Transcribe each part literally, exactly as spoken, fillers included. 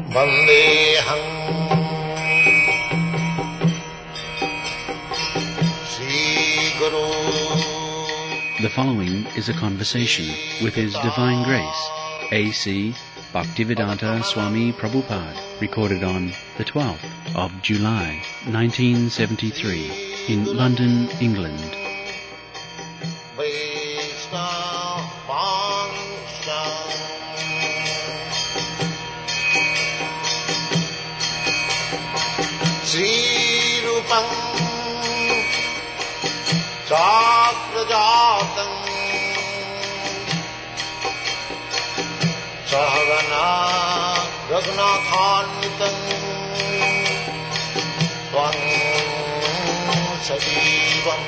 Vandeham Sri Guru. The following is a conversation with His Divine Grace, A C Bhaktivedanta Swami Prabhupada, recorded on the twelfth of July, nineteen seventy-three, in London, England. Srirupam Chakrajatam Sahagana Raghunathanvitam Tvam Sajivam.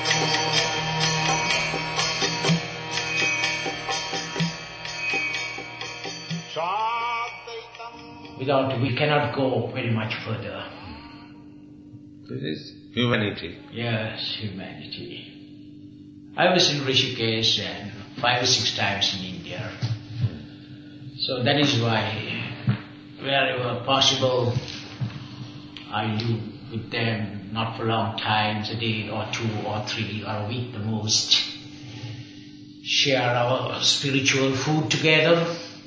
Without, we cannot go very much further. This is humanity. Yes, humanity. I was in Rishikesh and five or six times in India. So that is why, wherever possible, I live with them, not for long times, a day or two or three or a week the most. Share our spiritual food together.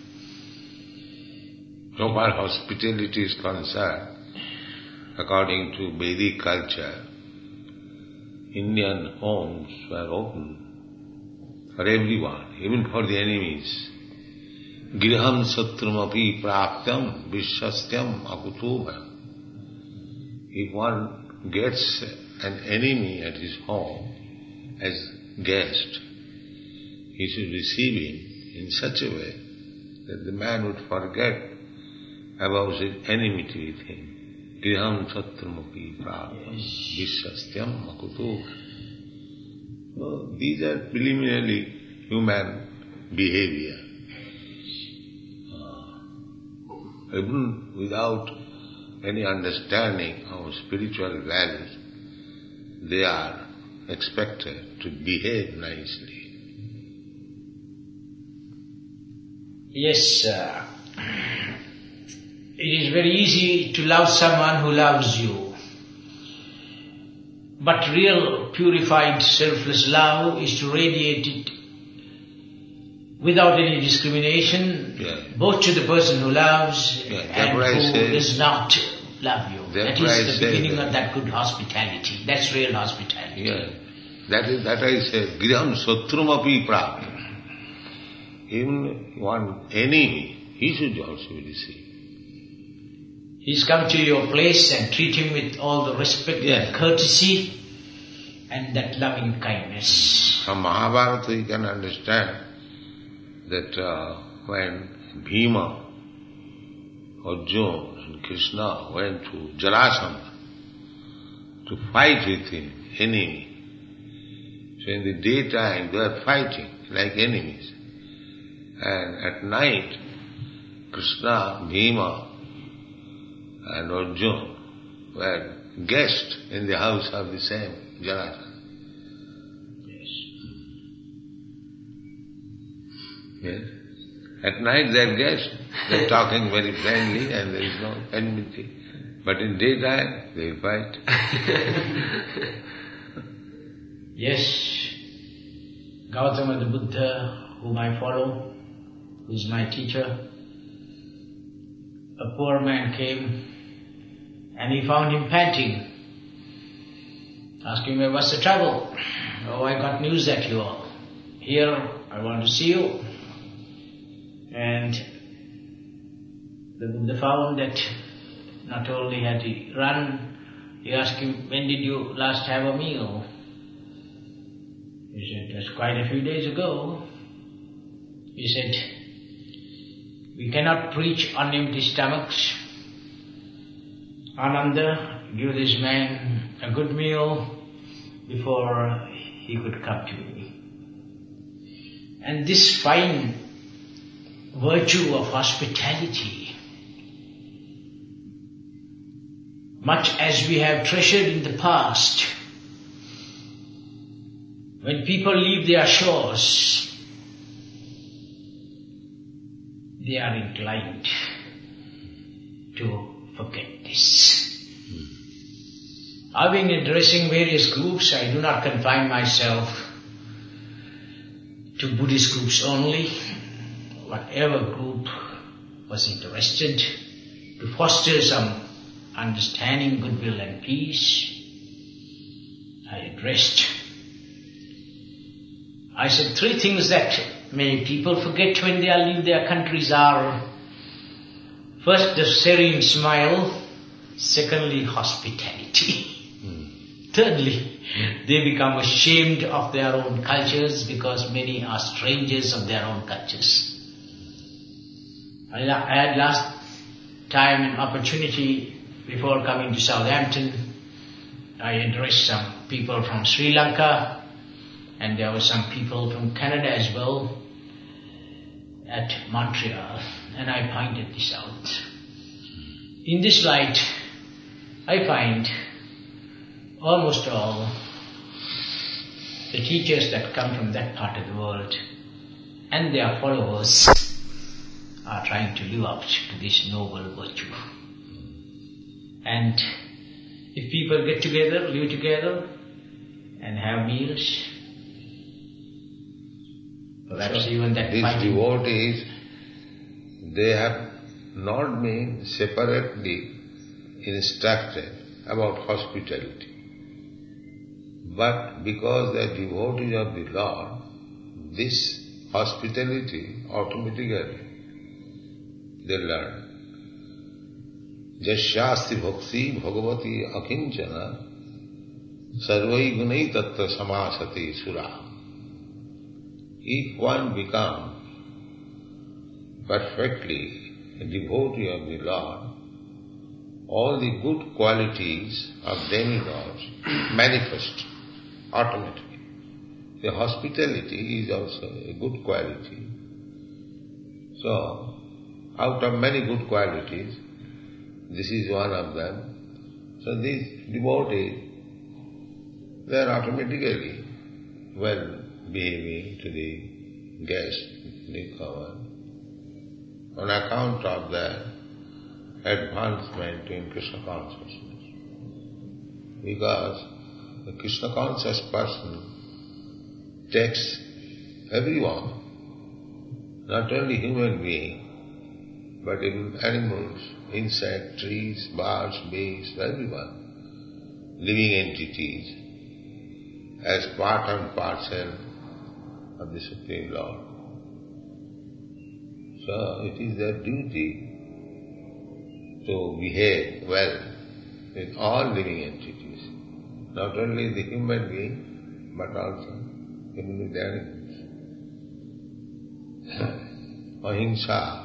So far hospitality is concerned, according to Vedic culture, Indian homes were open for everyone, even for the enemies. Griham satrumapi praptyam vishyastyam akutubham. If one gets an enemy at his home as guest, he should receive him in such a way that the man would forget about his enmity with him. Griham satrumapi praptyam vishyastyam akutubham. So these are preliminarily human behavior. Even without any understanding of spiritual values, they are expected to behave nicely. Yes, uh, it is very easy to love someone who loves you. But real purified selfless love is to radiate it without any discrimination, Yeah. both to the person who loves Yeah, and I who say- does not love you. That Therefore I is the say beginning that- of that good hospitality. That's real hospitality. Yeah, that is that I say, griham satrumapi praptyam. Even one enemy, he should also be received. He's come to your place and treat him with all the respect Yeah. and courtesy and that loving kindness. From Mahabharata you can understand that uh, when Bhima, Arjuna and Krishna went to Jarasandha to fight with him, enemy. So in the daytime they were fighting like enemies. And at night, Krishna, Bhima and Arjuna were guests in the house of the same Jarasandha. Yes. At night they are guests, they are talking very friendly and there is no enmity. But in daytime they fight. Yes, Gautama the Buddha, whom I follow, who is my teacher, a poor man came and he found him panting. Asked him, what's the trouble? Oh, I got news that you are here, I want to see you. And the Buddha found that not only had he run, he asked him, when did you last have a meal? He said, that's quite a few days ago. He said, we cannot preach on empty stomachs. Ananda, give this man a good meal before he could come to me. And this fine virtue of hospitality, much as we have treasured in the past, when people leave their shores, they are inclined to to forget this. I've been addressing various groups. I do not confine myself to Buddhist groups only. Whatever group was interested to foster some understanding, goodwill and peace, I addressed. I said three things that many people forget when they leave their countries are: first, the serene smile; secondly, hospitality. Mm. Thirdly, mm. they become ashamed of their own cultures because many are strangers of their own cultures. I had last time an opportunity before coming to Southampton. I addressed some people from Sri Lanka, and there were some people from Canada as well at Montreal, and I pointed this out. In this light, I find almost all the teachers that come from that part of the world and their followers are trying to live up to this noble virtue. And if people get together, live together, and have meals, perhaps so even that these fighting. Devotees, they have not been separately instructed about hospitality. But because they are devotees of the Lord, this hospitality automatically they learn. Jasyasti bhakti bhagavati akinchana sarvai gunai tattva samasati sura. If one becomes perfectly a devotee of the Lord, all the good qualities of demigods manifest automatically. The hospitality is also a good quality. So, out of many good qualities, this is one of them. So these devotees, they are automatically well behaving to the guest, newcomer, on account of their advancement in Krishna consciousness. Because the Krishna conscious person takes everyone, not only human being, but even animals, insects, trees, birds, beasts, everyone, living entities, as part and parcel of the Supreme Lord. So it is their duty to behave well with all living entities, not only the human being, but also even with the animals. Ahimsa.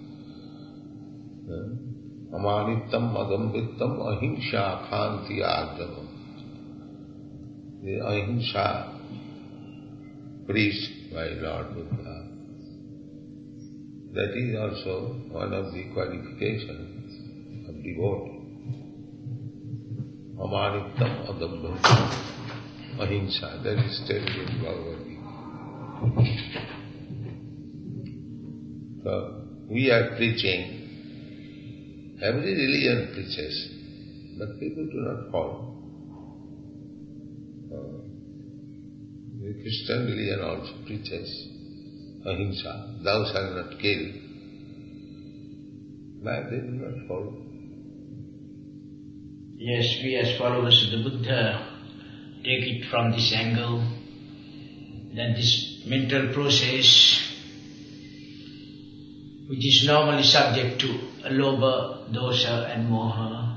Amanittam adambittam ahimsa khanti arjavam. The ahimsa preached by Lord Buddha, that is also one of the qualifications of devotee. Amanittam adambittam ahimsa, that is stated in Bhagavad Gita. So we are preaching. Every religion preaches, but people do not follow. Uh, the Christian religion also preaches ahimsa, thou shalt not kill, but they do not follow. Yes, we as followers of the Buddha take it from this angle, that this mental process, which is normally subject to lobha, dosa and moha,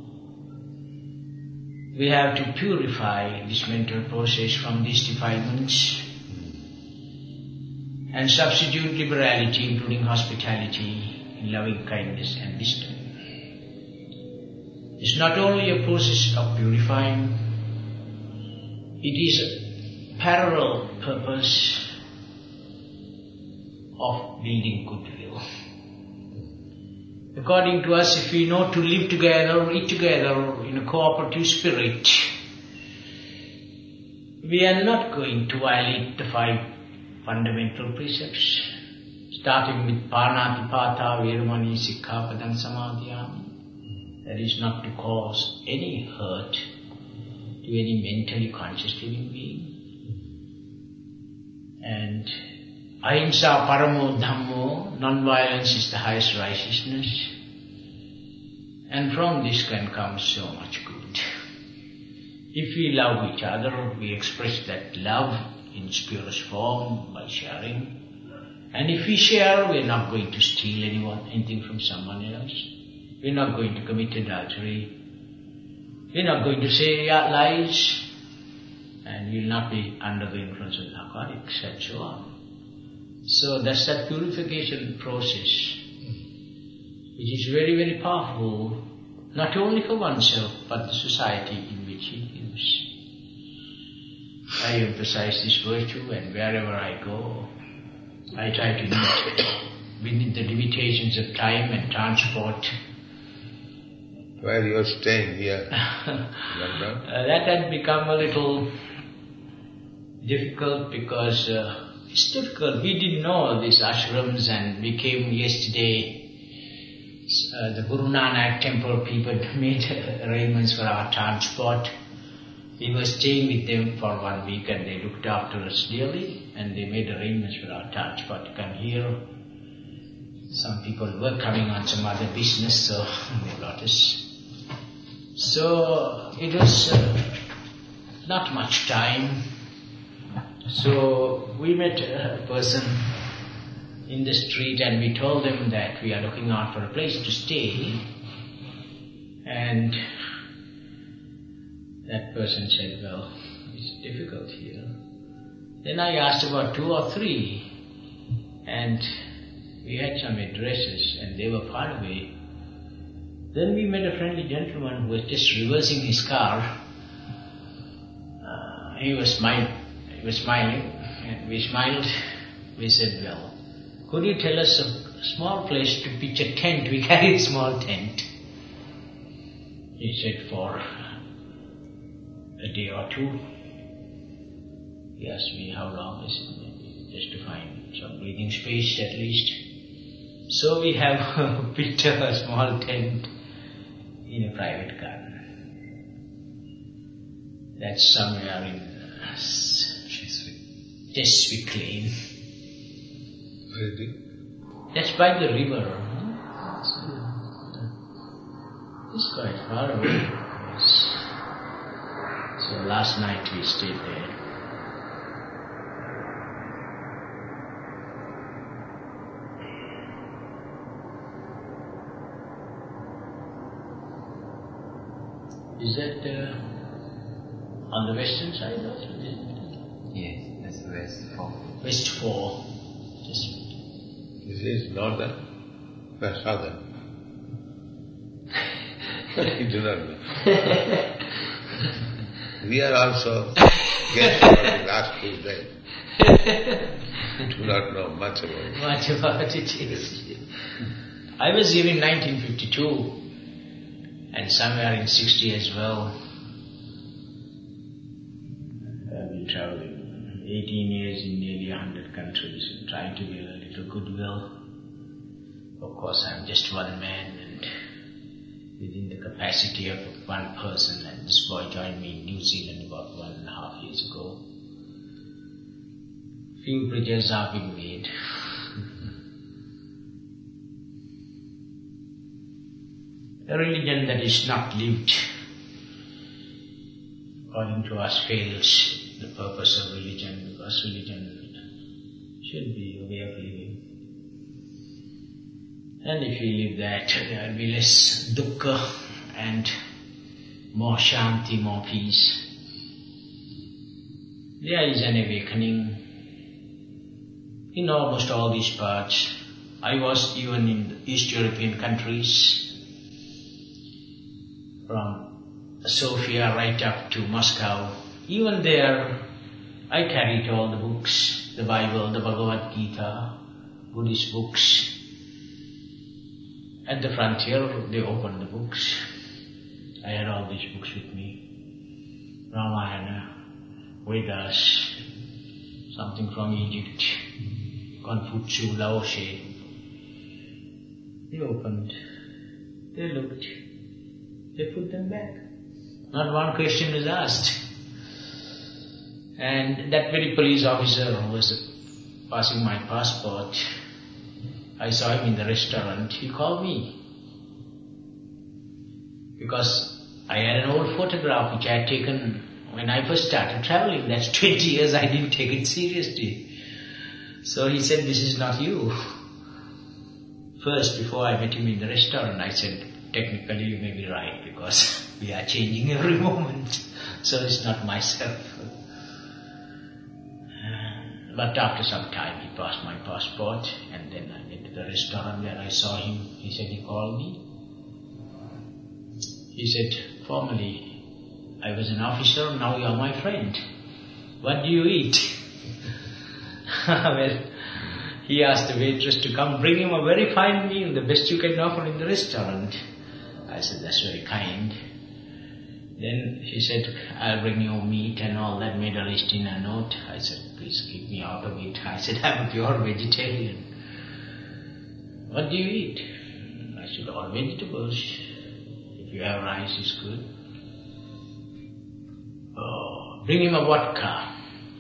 we have to purify this mental process from these defilements and substitute liberality, including hospitality, loving kindness and wisdom. It's not only a process of purifying, it is a parallel purpose of building goodwill. According to us, if we know to live together, eat together in a cooperative spirit, we are not going to violate the five fundamental precepts, starting with Panatipata, Veramani, Sikkhapadam, Samadhyami. That is not to cause any hurt to any mentally conscious living being. And ahimsa paramo dhammo, non-violence is the highest righteousness. And from this can come so much good. If we love each other, we express that love in its purest form by sharing. And if we share, we are not going to steal anyone, anything from someone else. We are not going to commit adultery. We are not going to say lies. And we will not be under the influence of narcotics and so on. So that's that purification process, which is very, very powerful, not only for oneself, but the society in which he lives. I emphasize this virtue, and wherever I go, I try to meet within the limitations of time and transport. Where you are staying here? London? Uh, that had become a little difficult because uh, it's difficult. We didn't know these ashrams, and we came yesterday. Uh, the Guru Nanak temple people made arrangements for our transport. We were staying with them for one week, and they looked after us dearly, and they made arrangements for our transport to come here. Some people were coming on some other business, so they brought us. So it was uh, not much time. So we met a person in the street, and we told them that we are looking out for a place to stay. And that person said, well, it's difficult here. Then I asked about two or three, and we had some addresses, and they were far away. Then we met a friendly gentleman who was just reversing his car. Uh, he was smiling, he was smiling, and we smiled. We said, well, could you tell us a small place to pitch a tent? We carried a small tent. He said, for a day or two. He asked me how long. I said, maybe just to find some breathing space at least. So we have pitched a small tent in a private garden. That's somewhere in Chiswick Lane. Where is it? That's by the river. Huh? It's quite far away. Yes. So last night we stayed there. Is that uh, on the western side also? Yes, that's west four. West four. Just This is northern, or southern. You do not know. We are also guests for the last two days. Do not know much about it. Much about it, yes. I was here in nineteen fifty-two, and somewhere in sixty as well. I've been traveling eighteen years in nearly one hundred countries and trying to give a little goodwill. Of course, I'm just one man, and within the capacity of one person, and this boy joined me in New Zealand about one and a half years ago. Few bridges have been made. A religion that is not lived, according to us, fails the purpose of religion, because religion should be a way of living. And if we live that, there will be less dukkha and more shanti, more peace. There is an awakening in almost all these parts. I was even in the East European countries, from Sofia right up to Moscow. Even there, I carried all the books, the Bible, the Bhagavad Gita, Buddhist books. At the frontier, they opened the books. I had all these books with me. Ramayana, Vedas, something from Egypt, Confucius, Laoshi. They opened, they looked, They put them back. Not one question was asked. And that very police officer who was passing my passport, I saw him in the restaurant, he called me. Because I had an old photograph which I had taken when I first started traveling. That's twenty years, I didn't take it seriously. So he said, this is not you. First, before I met him in the restaurant, I said, technically you may be right because we are changing every moment. So it's not myself. But after some time he passed my passport and then I went to the restaurant where I saw him. He said he called me. He said, formerly I was an officer, now you are my friend. What do you eat? Well, he asked the waitress to come bring him a very fine meal, the best you can offer in the restaurant. I said, that's very kind. Then she said, I'll bring you meat and all that, made a list in a note. I said, please keep me out of it. I said, I'm a pure vegetarian. What do you eat? I said, all vegetables. If you have rice, it's good. Oh, bring him a vodka.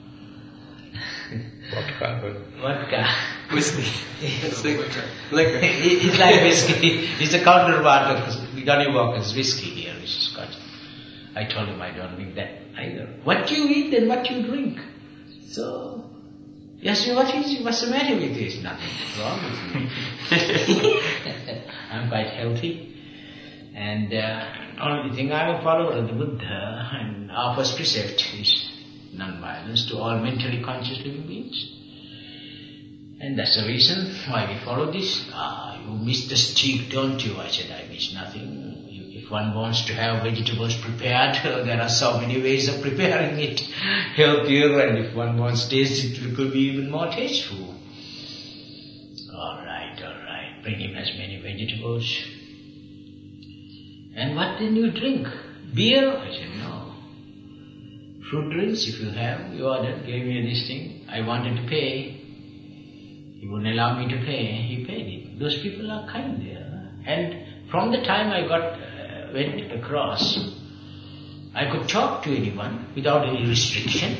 Vodka? Vodka. Whiskey. It's liquor. Liquor. It's like whiskey. It's a counterpart of Johnny Walker's whiskey here, which is Scotch. I told him I don't drink that either. What do you eat and what you drink? So, yes, what is, what's the matter with you? There's nothing wrong with me. I'm quite healthy. And uh, only thing, I'm a follower of the Buddha, and our first precept is non-violence to all mentally conscious living beings. And that's the reason why we follow this. Ah, you miss the steak, don't you? I said, I miss nothing. If one wants to have vegetables prepared, there are so many ways of preparing it healthier, and if one wants taste, it could be even more tasteful. All right, all right, bring him as many vegetables. And what then you drink? Beer? I said, no. Fruit drinks, if you have, you ordered, gave me this thing. I wanted to pay. He wouldn't allow me to pay. He paid it. Those people are kind there. And from the time I got uh, went across, I could talk to anyone without any restriction.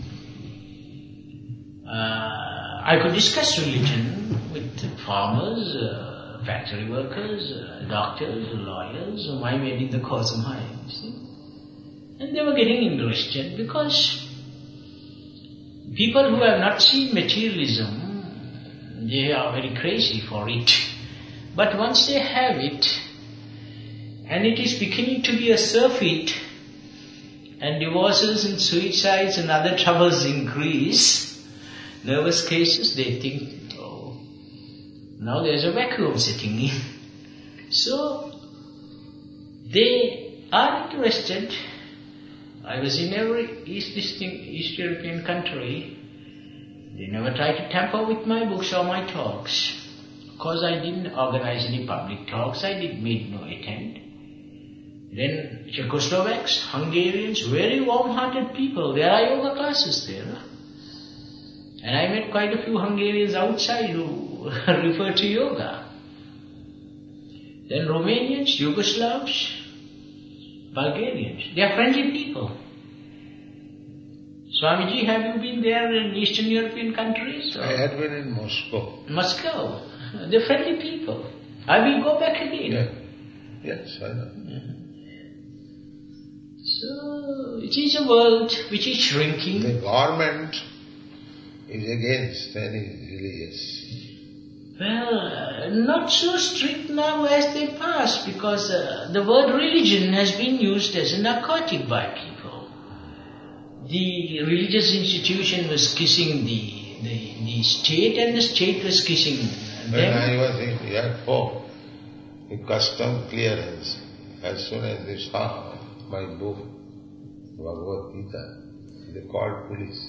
Uh, I could discuss religion with farmers, uh, factory workers, uh, doctors, lawyers, whom I made in the course of my life. See? And they were getting interested because people who have not seen materialism, they are very crazy for it. But once they have it, and it is beginning to be a surfeit, and divorces and suicides and other troubles increase, nervous cases, they think, oh, now there's a vacuum setting in. So, they are interested. I was in every East, East European country. They never tried to tamper with my books or my talks. Of course, I didn't organize any public talks. I did made no attempt. Then Czechoslovaks, Hungarians, very warm-hearted people. There are yoga classes there. And I met quite a few Hungarians outside who refer to yoga. Then Romanians, Yugoslavs, Bulgarians. They are friendly people. Swamiji, have you been there in Eastern European countries? Or? I had been in Moscow. Moscow. They're friendly people. I will go back again. Yeah. Yes, I know. Yeah. So, it is a world which is shrinking. The government is against any religious. Well, uh, not so strict now as they passed, because uh, the word religion has been used as a narcotic by people. The religious institution was kissing the, the, the state, and the state was kissing them. When I was in the airport, in custom clearance, as soon as they saw my book, Bhagavad Gita, they called police.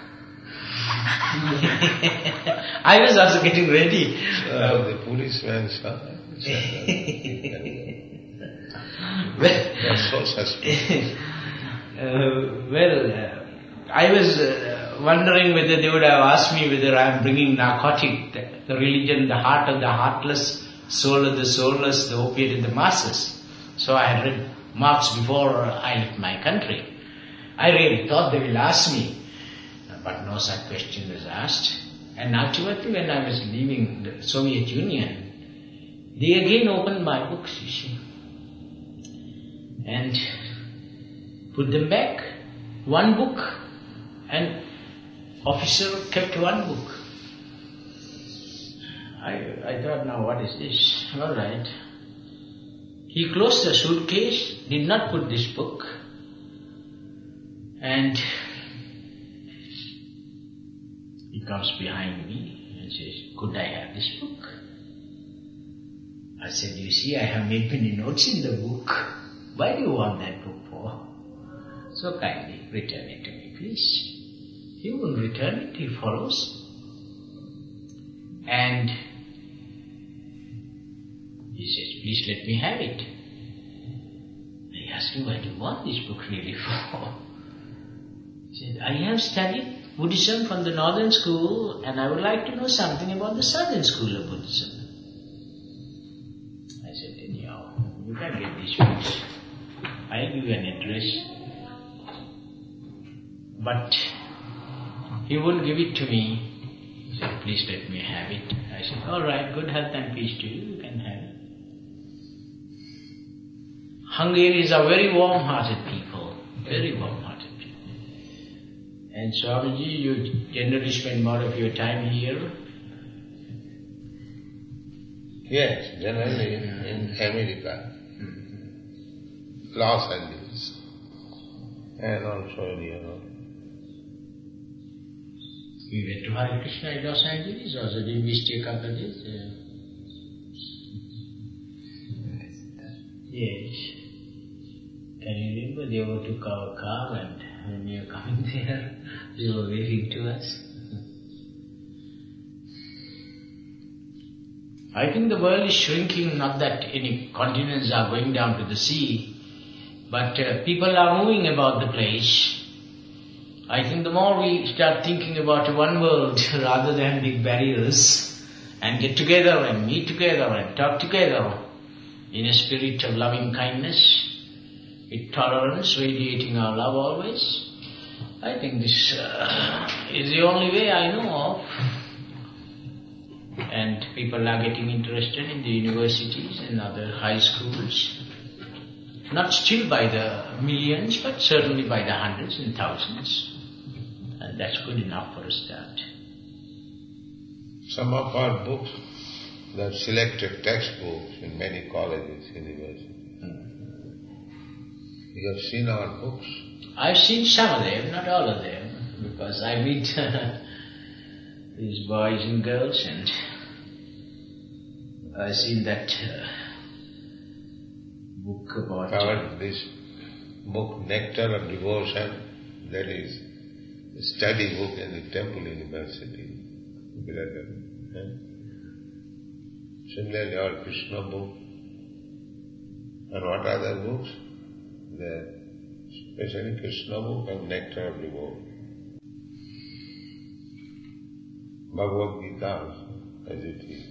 I was also getting ready. Uh, the policeman saw well, that's so suspicious. Uh, well, uh, I was uh, wondering whether they would have asked me whether I am bringing narcotic, the, the religion, the heart of the heartless, soul of the soulless, the opiate of the masses. So I had read marks before I left my country. I really thought they will ask me, but no such question was asked. And ultimately when I was leaving the Soviet Union, they again opened my books, you see, and put them back. One book, and officer kept one book. I, I thought, now what is this? All right. He closed the suitcase, did not put this book, and he comes behind me and says, could I have this book? I said, you see, I have made many notes in the book. Why do you want that book for? So kindly return it to me, please. He won't return it, he follows. And he says, please let me have it. I asked him, what do you want this book really for? He said, I have studied Buddhism from the northern school and I would like to know something about the southern school of Buddhism. I said, anyhow, you can get these books. I'll give you an address. But he wouldn't give it to me. He said, please let me have it. I said, all right, good health and peace to you, you can have it. Hungarians are very warm-hearted people, very warm-hearted people. And Swamiji, you generally spend more of your time here? Yes, generally in, in America, mm-hmm. Los Angeles, and also in Europe. You went to Hare Krishna in Los Angeles, or did you stay a couple of days? Uh, yes. Can you remember they were took our car and when you were coming there, they were waving to us? I think the world is shrinking, not that any continents are going down to the sea, but uh, people are moving about the place. I think the more we start thinking about one world rather than big barriers and get together and meet together and talk together in a spirit of loving kindness, with tolerance, radiating our love always, I think this uh, is the only way I know of. And people are getting interested in the universities and other high schools. Not still by the millions, but certainly by the hundreds and thousands. And that's good enough for a start. Some of our books, they are selected textbooks in many colleges, universities. Hmm. You have seen our books? I've seen some of them, not all of them, because I meet these boys and girls, and I've seen that uh, book about... Our, this book, Nectar of Devotion, that is a study book in the Temple University. Similarly, our Krishna book. And what other books? The especially Krishna book and Nectar of Devotion. Bhagavad Gita as it is.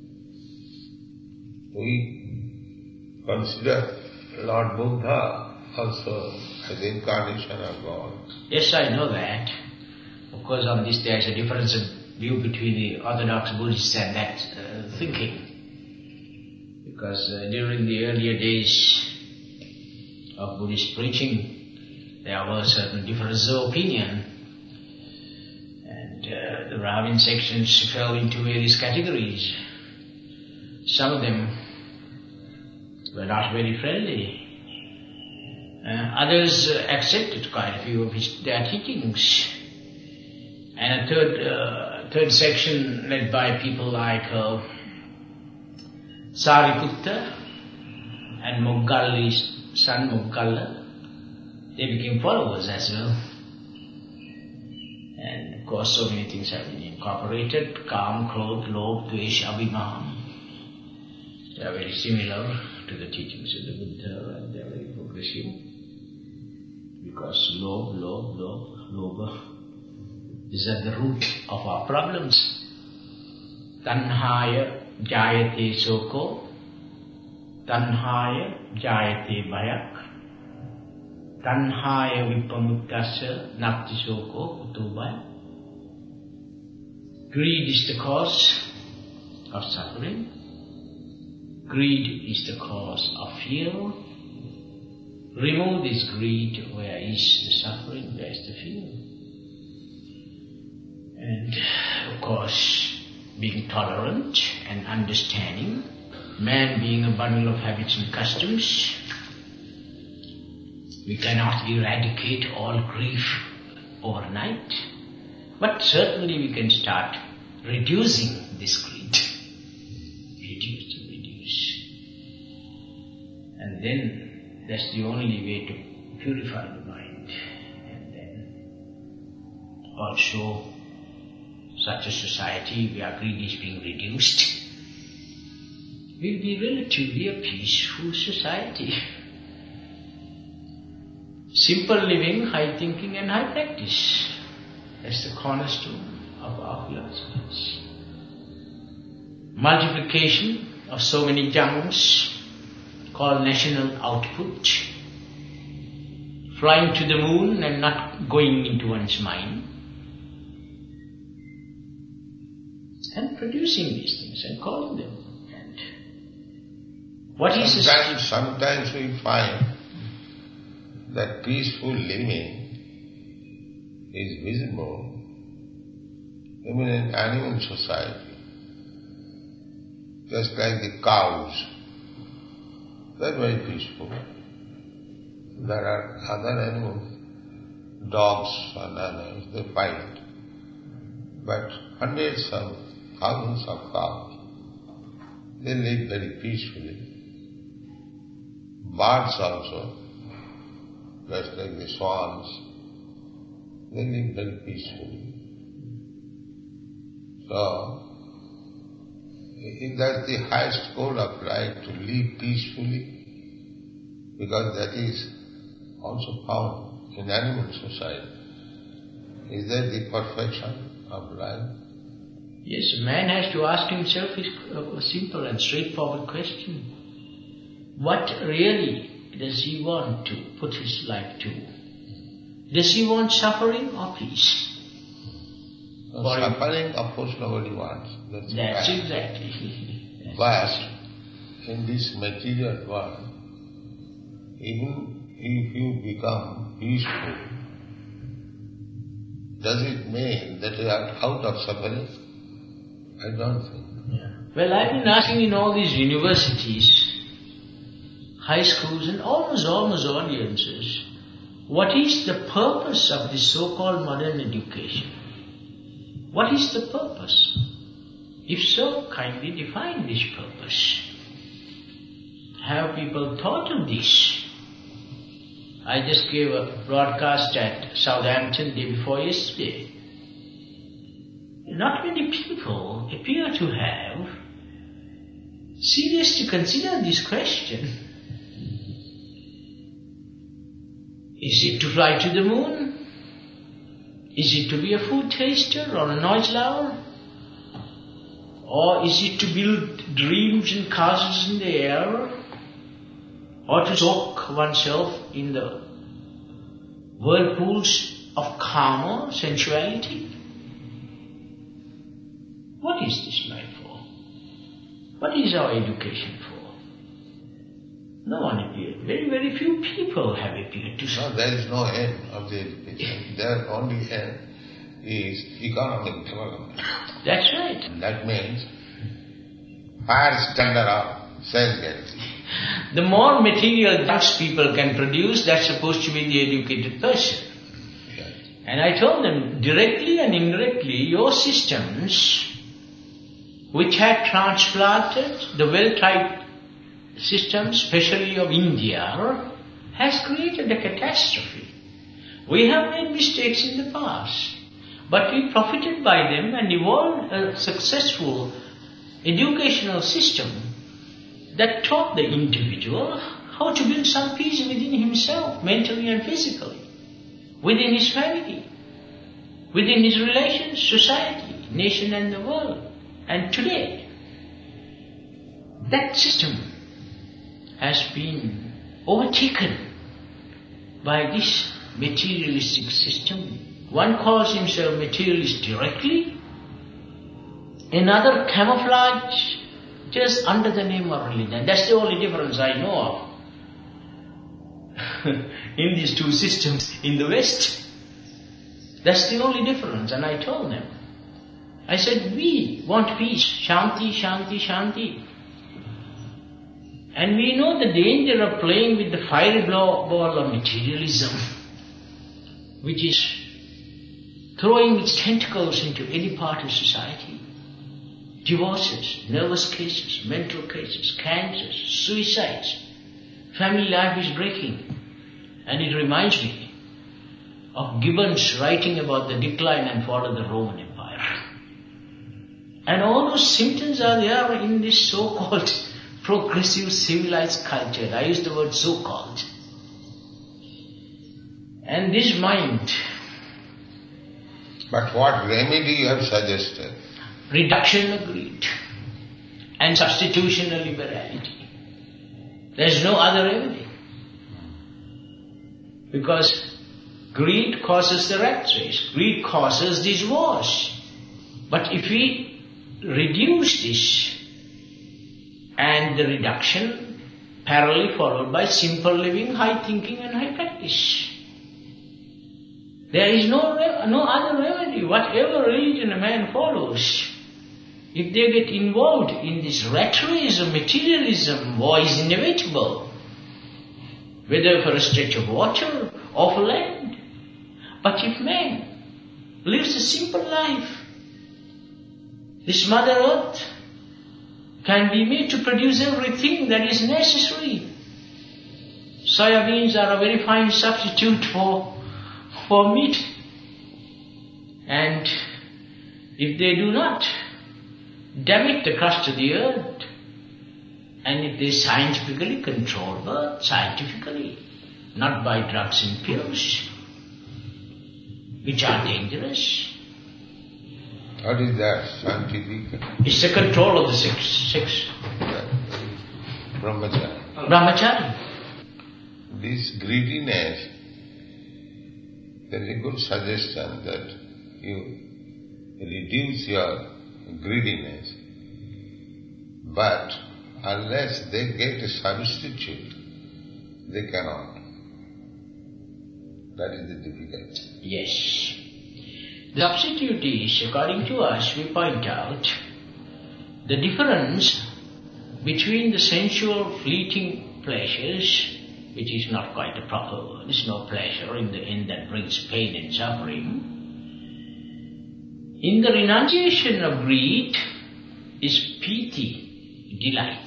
We consider Lord Buddha also as the incarnation of God. Yes, I know that. Of course, on this there is a difference of view between the Orthodox Buddhists and that uh, thinking. Because uh, during the earlier days of Buddhist preaching, there were certain differences of opinion. And uh, the Brahmin sections fell into various categories. Some of them were not very friendly. Uh, others uh, accepted quite a few of his, their teachings. And a third, uh, third section led by people like uh, Sariputta and Moggalli's son Moggalla. They became followers as well. And of course so many things have been incorporated. Kam, Krodh, Lobh, Dvesh, Abhiman. They are very similar to the teachings of the Buddha, and they are very progressive. Because Lobh, Lobh, Lobh, Lobha is at the root of our problems. Tanhaya jayate soko, tanhaya jayate bhayak, Tanhaya vipamuttasa natti soko utubaya. Greed is the cause of suffering. Greed is the cause of fear. Remove this greed, where is the suffering, where is the fear? And of course, being tolerant and understanding, man being a bundle of habits and customs, we cannot eradicate all grief overnight, but certainly we can start reducing this greed. Reduce, reduce. And then that's the only way to purify the mind. And then also such a society where greed is being reduced will be relatively a peaceful society. Simple living, high thinking and high practice. That's the cornerstone of our philosophies. Multiplication of so many junks called national output. Flying to the moon and not going into one's mind. And producing these things and calling them. And what is sometimes, sometimes we find that peaceful living is visible even in animal society. Just like the cows, they're very peaceful. There are other animals, dogs and others, they fight. But hundreds of thousands of cows, they live very peacefully. Birds also, just like the swans, they live very peacefully. So, that's the highest goal of life, to live peacefully, because that is also found in animal society. Is that the perfection of life? Yes, man has to ask himself a simple and straightforward question. What really does he want to put his life to? Does he want suffering or peace? Well, suffering, of course, nobody wants. That's, That's exactly. That's but in this material world, even if you become peaceful, does it mean that you are out of suffering? I don't think. Yeah. Well, I've been asking in all these universities, high schools and almost, almost audiences, what is the purpose of this so-called modern education? What is the purpose? If so, kindly define this purpose. Have people thought of this? I just gave a broadcast at Southampton day before yesterday. Not many people appear to have seriously considered this question. Is it to fly to the moon? Is it to be a food taster or a noise lover? Or is it to build dreams and castles in the air? Or to soak oneself in the whirlpools of karma, sensuality? What is this life for? What is our education for? No one appeared. Very, very few people have appeared to No, there is no end of the education. Their only end is economic development. That's right. And that means higher standard of self-guarantee. The more material things people can produce, that's supposed to be the educated person. Yes. And I told them, directly and indirectly, your systems, which had transplanted the well-tried systems, especially of India, has created a catastrophe. We have made mistakes in the past, but we profited by them and evolved a successful educational system that taught the individual how to build some peace within himself, mentally and physically, within his family, within his relations, society, nation and the world. And today, that system has been overtaken by this materialistic system. One calls himself materialist directly, another camouflage just under the name of religion. That's the only difference I know of in these two systems in the West. That's the only difference. And I told them, I said, we want peace, shanti, shanti, shanti. And we know the danger of playing with the fireball of materialism, which is throwing its tentacles into any part of society. Divorces, nervous cases, mental cases, cancers, suicides. Family life is breaking. And it reminds me of Gibbon's writing about the decline and fall of the Roman Empire. And all those symptoms are there in this so-called progressive civilized culture. I use the word so-called. And this mind... But what remedy you have suggested? Reduction of greed and substitution of liberality. There is no other remedy. Because greed causes the rat race. Greed causes these wars. But if we reduce this, and the reduction parallelly followed by simple living, high thinking and high practice. There is no, no other remedy. Whatever religion a man follows, if they get involved in this rat race of materialism, war is inevitable. Whether for a stretch of water or for land. But if man lives a simple life, this Mother Earth can be made to produce everything that is necessary. Soya beans are a very fine substitute for, for meat. And if they do not damage the crust of the earth, and if they scientifically control birth, scientifically, not by drugs and pills, which are dangerous. What is that, scientific? It's the control of the sex. sex. Brahmachari. Brahmachari. This greediness, there is a good suggestion that you reduce your greediness, but unless they get a substitute, they cannot. That is the difficulty. Yes. The substitute is, according to us, we point out, the difference between the sensual fleeting pleasures, which is not quite a proper word, there's no pleasure in the end that brings pain and suffering. In the renunciation of greed is piti, delight.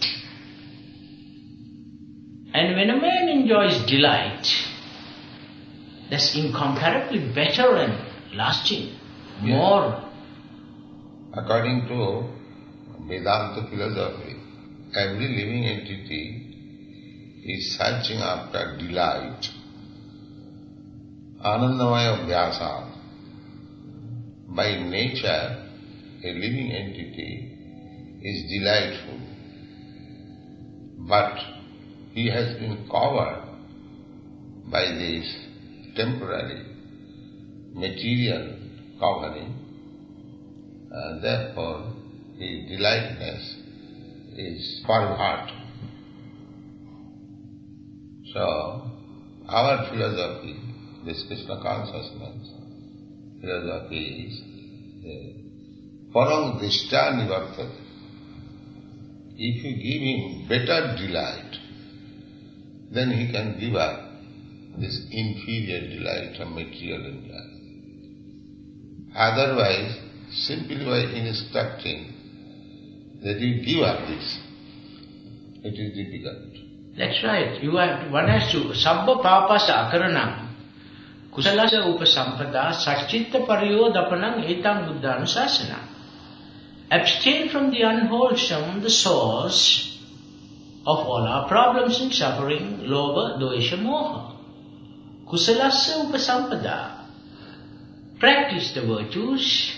And when a man enjoys delight, that's incomparably better and lasting, yeah. More. According to Vedanta philosophy, every living entity is searching after delight. Anandamaya Vyasa. By nature, a living entity is delightful, but he has been covered by this temporary material covering, and therefore his delightness is pervert. So, our philosophy, this Krishna consciousness philosophy is parang drishta nivartate. If you give him better delight, then he can give up this inferior delight of material enjoyment. Otherwise, simply by instructing that you give up this, it is difficult. That's right. You have, one has to, sabba papasa akaranam, kusalasa upasampada, sachitta pariyodapanam etam buddhanusasana. Abstain from the unwholesome, the source of all our problems and suffering, lobha, doesha, moha. Kusalasa upasampada. Practice the virtues.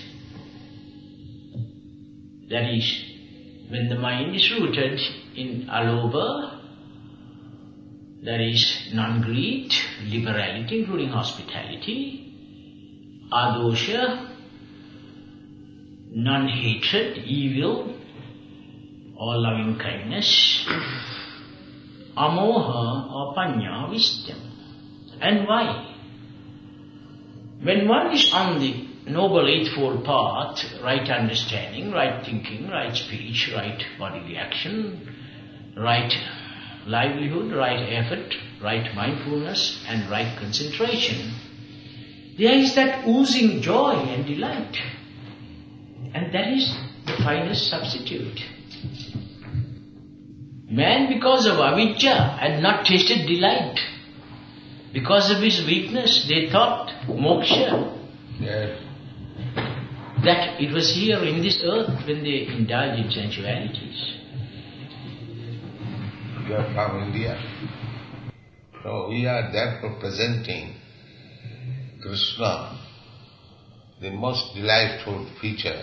That is, when the mind is rooted in alobha, There is non-greed, liberality, including hospitality, adosha, non-hatred, evil, or loving kindness, amoha or panya, wisdom. And why? When one is on the Noble Eightfold Path, right understanding, right thinking, right speech, right bodily action, right livelihood, right effort, right mindfulness and right concentration, there is that oozing joy and delight. And that is the finest substitute. Man, because of avijja, had not tasted delight. Because of his weakness, they thought moksha. Yes. That it was here in this earth when they indulge in sensualities. We are from India. So we are therefore presenting Krishna, the most delightful feature.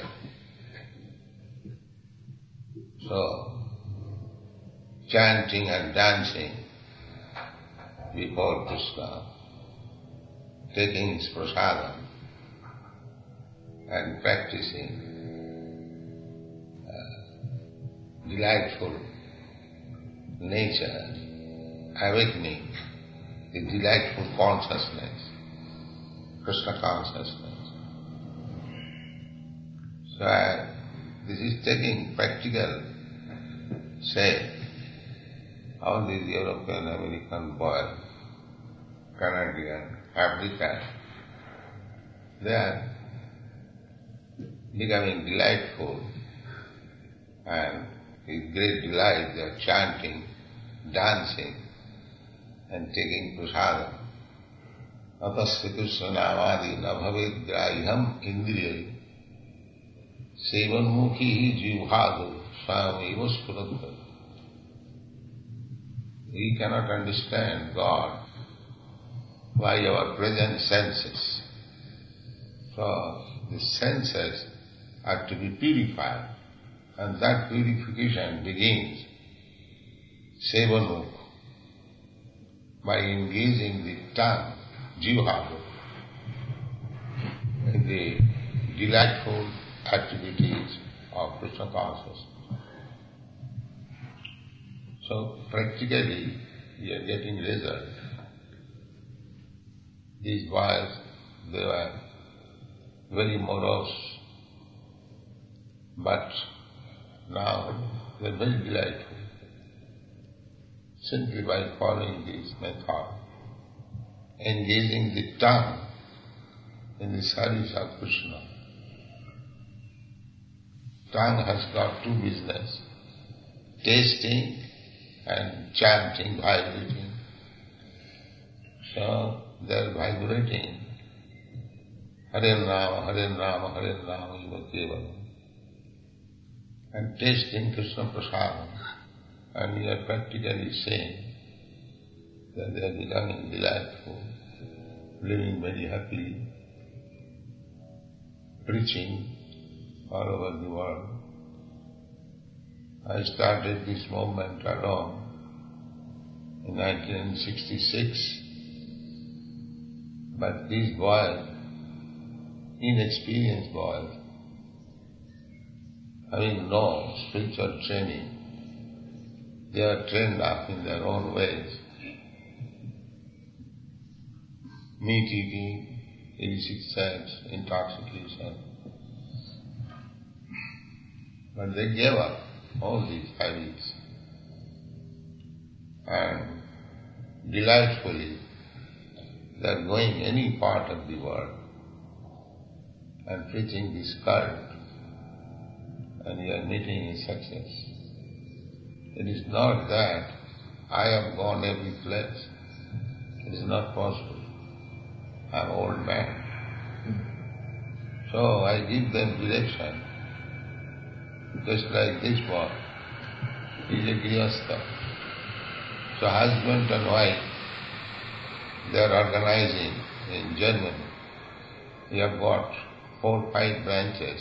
So, chanting and dancing before Krishna, taking his prasadam and practicing uh, delightful nature, awakening the delightful consciousness, Krishna consciousness. So I, this is taking practical shape. All these European, American boys, Canadian, African, they are becoming delightful, and with great delight they are chanting, dancing and taking prasadam. Atasya Krishna namadi na bhavet graham indriyai sevanmukhi hi jivhadu swayameva spuranta. We cannot understand God by our present senses. So the senses are to be purified, and that purification begins sevanmukh, by engaging the tongue, jivha, in the delightful activities of Krishna consciousness. So practically we are getting result. These boys, they were very morose, but now they are very delightful. Simply by following this method, engaging the tongue in the service of Krishna. Tongue has got two business, tasting and chanting, vibrating. So they are vibrating Hare Rama, Hare Rama, Hare Rama, Iva Kevalam, and tasting Krishna Prasadam. And we are practically saying that they are becoming delightful, living very happily, preaching all over the world. I started this movement alone in nineteen sixty-six, but these boys, inexperienced boys, having no spiritual training, they are trained up in their own ways. Meat eating, illicit sex, intoxication. But they gave up all these habits and delightfully they are going any part of the world and preaching this cult, and we are meeting in success. It is not that I have gone every place. It is not possible. I am an old man. So I give them direction. Just like this boy, he is a grihastha. So husband and wife, they are organizing in Germany. We have got four, five branches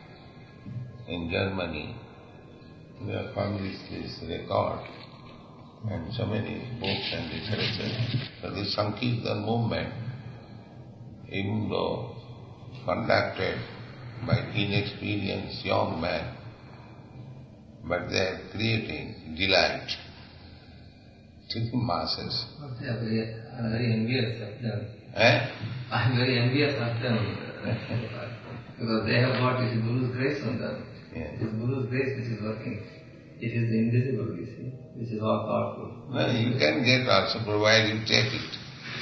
in Germany. We have published this record and so many books and literature. So this Sankirtan movement, even though conducted by inexperienced young men, but they are creating delight to the masses. But they are very, I'm very envious of them. Eh? I'm very envious of them. Because they have got this Guru's grace on them. Yes. This Guru's grace which is working. It is invisible, you see. This is all powerful. Well, you can get also, provided you take it.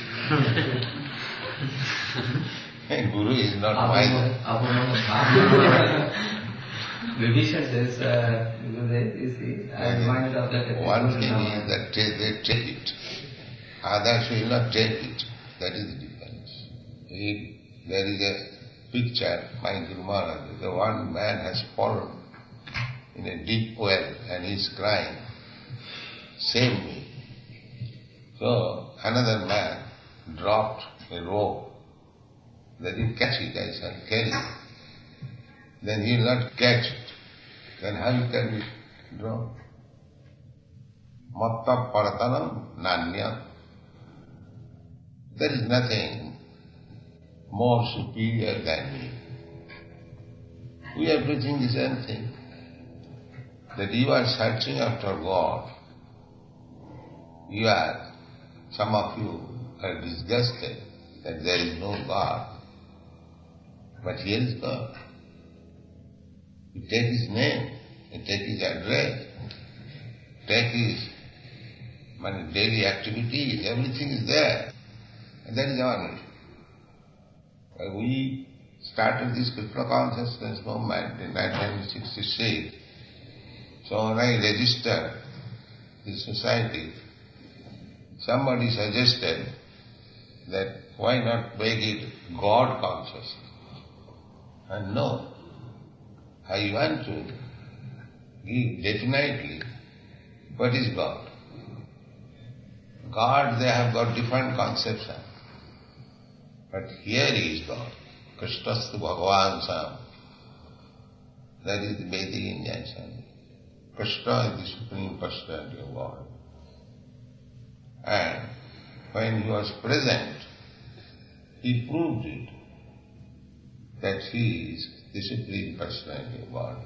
Guru is not wiser. Vibhishan says, uh, you see, I am reminded of that. One thing is that they, they take it. Others will not take it. That is the difference. If there is a picture by Guru Maharaj, the one man has fallen in a deep well and he is crying, save me. So another man dropped a rope that you catch it, I shall carry it. Then he will not catch it. Then how you can be dropped? Matta paratanam nanya. There is nothing more superior than me. We are preaching the same thing. That you are searching after God. You are, some of you are disgusted that there is no God. But here is God. You take His name, you take His address, take His I daily activities, everything is there. And that is our mission. We started this Krishna consciousness movement in nineteen sixty-six. So when I registered this society, somebody suggested that why not make it God conscious? And no, I want to give definitely what is God. God, they have got different conception. But here is God. Krishnastu Bhagavan Sam. That is the Vedic injunction. Krishna is the Supreme Personality of God. And when He was present, He proved it, that He is the Supreme Personality of God.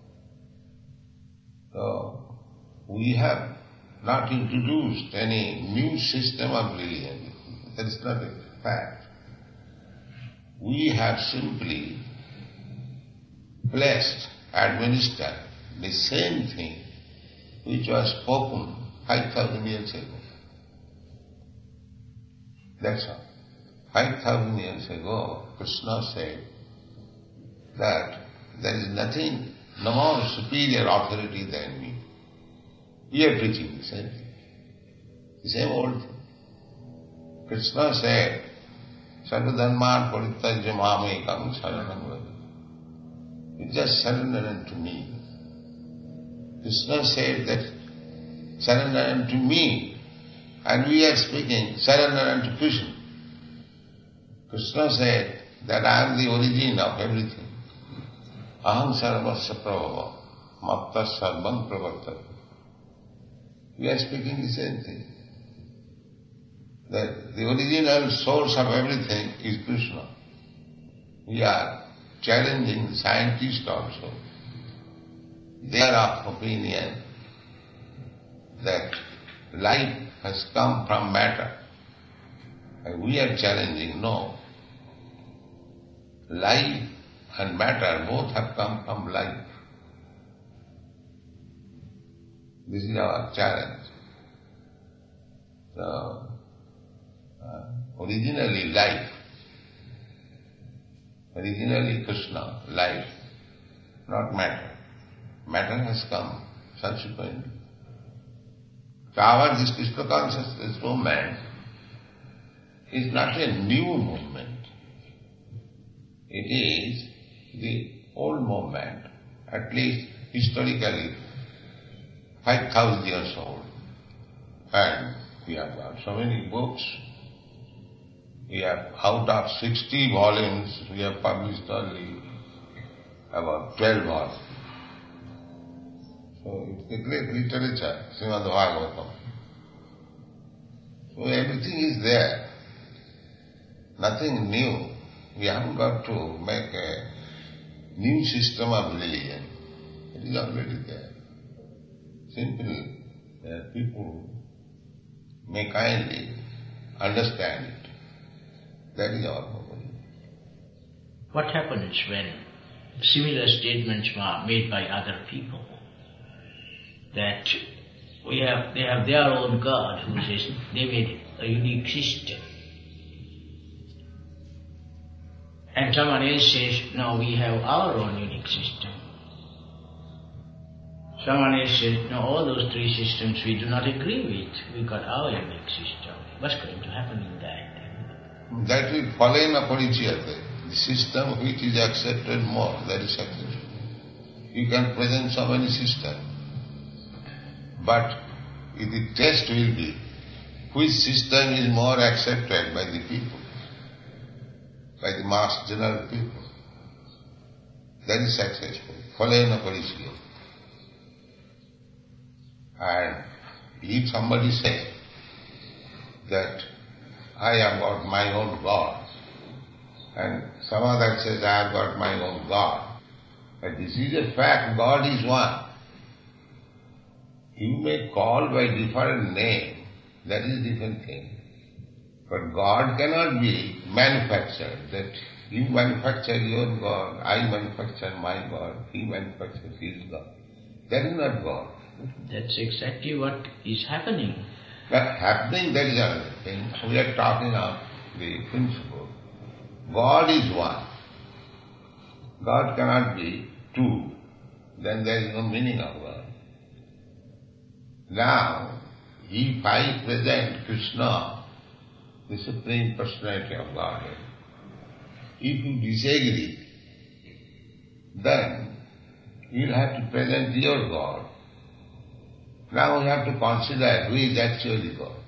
So, we have not introduced any new system of religion. That is not a fact. We have simply placed, administered the same thing which was spoken five thousand years ago. That's all. Five thousand years ago, Krishna said that there is nothing, no more superior authority than me. We are preaching the same thing, the same old thing. Krishna said, Sarvadharman parityajya mamekam saranam vraja. You just surrender unto me. Krishna said that surrender unto me, and we are speaking surrender unto Krishna. Krishna said that I am the origin of everything. Aham sarvasya prabhava, matta sarvam pravartata. We are speaking the same thing. That the original source of everything is Krishna. We are challenging scientists also. They are of opinion that life has come from matter. And we are challenging, no. Life and matter both have come from life. This is our challenge. So, uh, originally life, originally Krishna, life, not matter. Matter has come subsequently. So our this Krishna consciousness movement is not a new movement. It is the old movement, at least historically five thousand years old. And we have got so many books. We have, out of sixty volumes, we have published only about twelve volumes. So it's a great literature, Srimad Bhagavatam. So everything is there. Nothing new. We haven't got to make a new system of religion. It is already there. Simply, that people may kindly understand it. That is our purpose. What happens when similar statements are made by other people? That we have, they have their own God who says they made a unique system. And someone else says, no, we have our own unique system. Someone else says, no, all those three systems we do not agree with. We got our unique system. What's going to happen in that? That will fall in apodichyate. The system which is accepted more, that is successful. You can present so many systems. But the test will be which system is more accepted by the people, by the mass general people. That is successful. Phalena parisya. And if somebody says that I have got my own God, and some other says I have got my own God, but this is a fact, God is one. You may call by different name, that is a different thing. But God cannot be manufactured, that you manufacture your God, I manufacture my God, he manufactures his God. That is not God. That's exactly what is happening. But happening, that is another thing. We are talking of the principle. God is one. God cannot be two. Then there is no meaning of God. Now, if I present Krishna, the Supreme Personality of Godhead, if you disagree, then you will have to present your God. Now we have to consider who is actually God.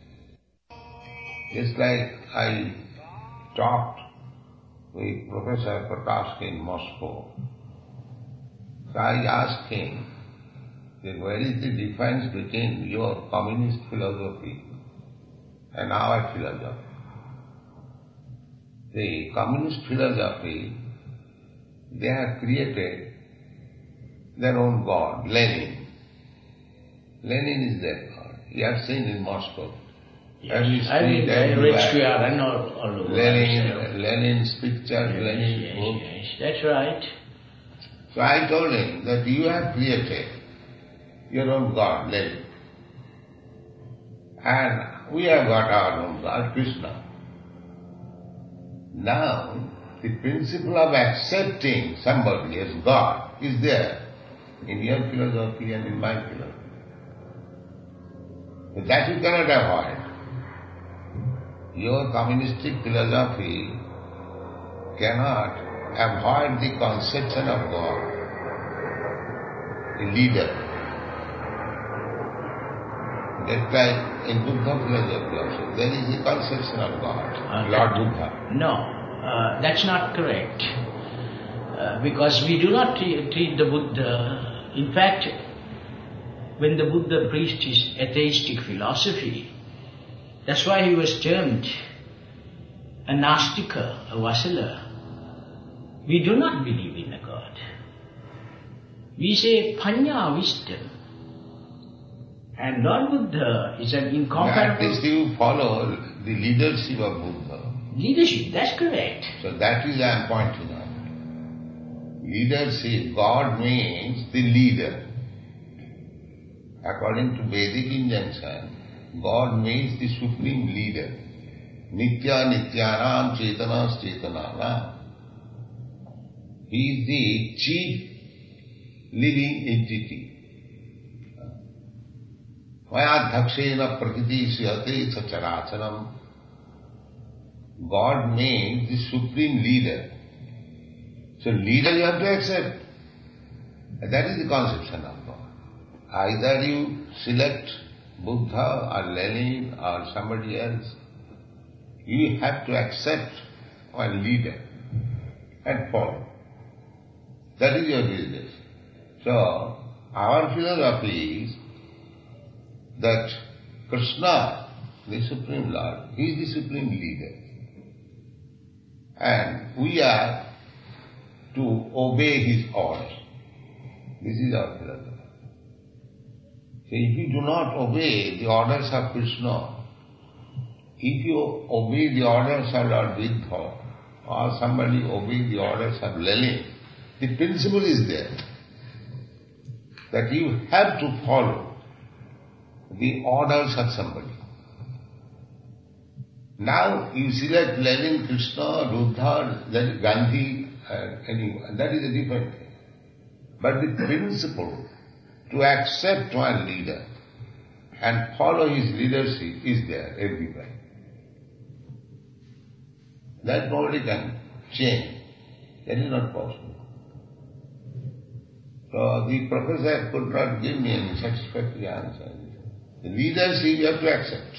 Just like I talked with Professor Prakash in Moscow. So I asked him, that where is the difference between your communist philosophy and our philosophy? The communist philosophy, they have created their own God, Lenin. Lenin is their God. You have seen in Moscow. Yes, I mean, I read Square and all, all over. Lenin, Lenin's picture, yes, Lenin's yes, book. Yes, that's right. So I told him that you have created your own God, Lenin. And we have got our own God, Krishna. Now, the principle of accepting somebody as God is there in your philosophy and in my philosophy. But that you cannot avoid. Your communistic philosophy cannot avoid the conception of God, the leader. Just like in Buddha philosophy also, there is the conception of God, uh, Lord Buddha. No, uh, that's not correct. Uh, because we do not treat, treat the Buddha. In fact, when the Buddha preached his atheistic philosophy, that's why he was termed a Nastika, a Vasala. We do not believe in a God. We say Panya, wisdom. And Lord Buddha is an incomparable... At least you follow the leadership of Buddha. Leadership, that's correct. So that is I am pointing out. Leadership, God means the leader. According to Vedic injunction, God means the supreme leader. Nitya Nityanam Chetana Chetanam. He is the chief living entity. Mayadhakshena prakriti siyate sacharacharam. God means the supreme leader. So leader you have to accept. And that is the conception of God. Either you select Buddha or Lenin or somebody else, you have to accept one leader and follow. That is your business. So, our philosophy is that Krishna the Supreme Lord. He is the Supreme Leader. And we are to obey His orders. This is our philosophy. So if you do not obey the orders of Krishna, if you obey the orders of Lord Vidya, or somebody obey the orders of Lalin, the principle is there that you have to follow the orders of somebody. Now you select Lalin, Krishna, Ruddha, that is Gandhi, uh, anyone, that is a different thing. But the principle to accept one leader and follow his leadership is there everywhere. That nobody can change. That is not possible. So the professor could not give me any satisfactory answer. The leadership you have to accept.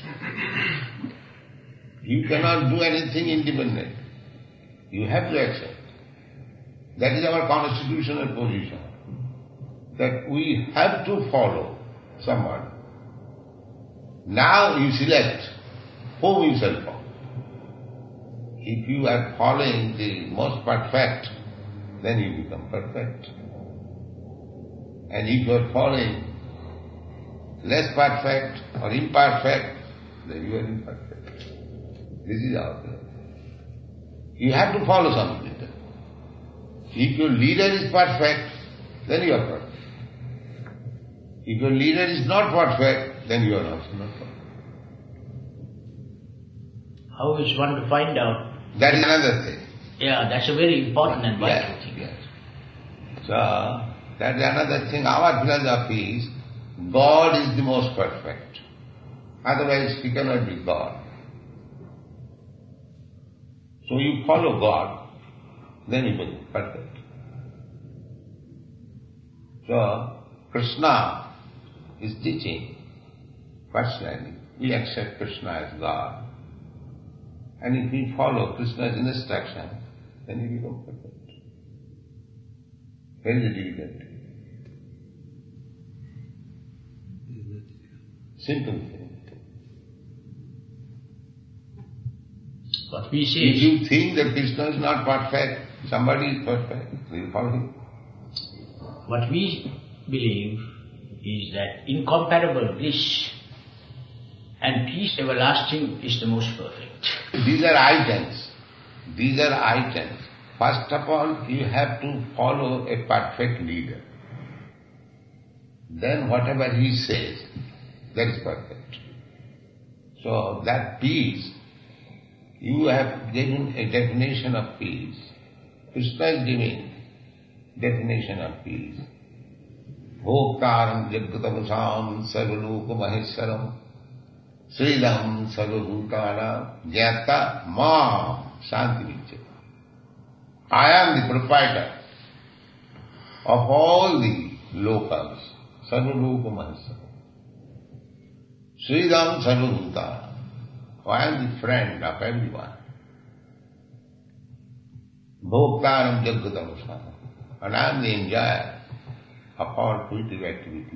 You cannot do anything independent. You have to accept. That is our constitutional position. That we have to follow someone. Now you select whom you shall follow. If you are following the most perfect, then you become perfect. And if you are following less perfect or imperfect, then you are imperfect. This is our philosophy. You have to follow some leader. If your leader is perfect, then you are perfect. If your leader is not perfect, then you are also not perfect. How is one to find out? That is another thing. Yeah, that's a very important and vital Yes, thing. yes. So, that is another thing. Our philosophy is, God is the most perfect. Otherwise, He cannot be God. So you follow God, then you become perfect. So, Krishna is teaching personally. We accept Krishna as God. And if we follow Krishna's instruction, then we become perfect. Very difficult. Simple thing. What we say If is, you think that Krishna is not perfect, somebody is perfect, you follow him. what we believe is that incomparable bliss and peace everlasting is the most perfect. These are items. These are items. First of all, you have to follow a perfect leader. Then whatever he says, that is perfect. So that peace, you have given a definition of peace. Krishna is giving definition of peace. Bhoktaram jagatavasam sarvaloka maheswaram Sridam sarvabhutana jnata mam shanti vicchata. I am the proprietor of all the lokas, sarvaloka maheswaram. Sridam sarvabhutana. I am the friend of everyone. Bhoktaram jagatavasam. And I am the enjoyer of all fruitive activities.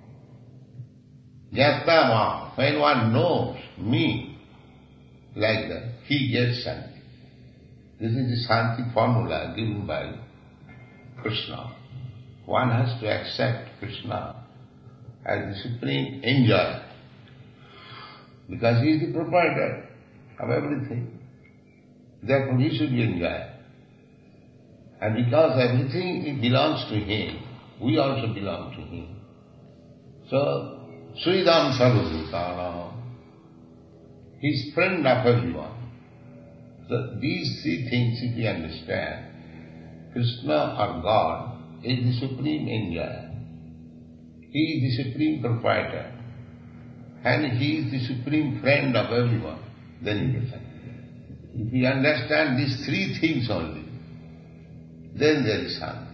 Jnata, when one knows me like that, he gets Shanti. This is the Shanti formula given by Krishna. One has to accept Krishna as the supreme enjoyer, because he is the proprietor of everything. Therefore he should be enjoyed. And because everything belongs to him, we also belong to him. So, Sridam Sarvabhutana, he is friend of everyone. So these three things, if we understand, Krishna or God is the supreme enjoyer. He is the supreme proprietor. And he is the supreme friend of everyone. Then you get Shanti. If we understand these three things only, then there is Shanti.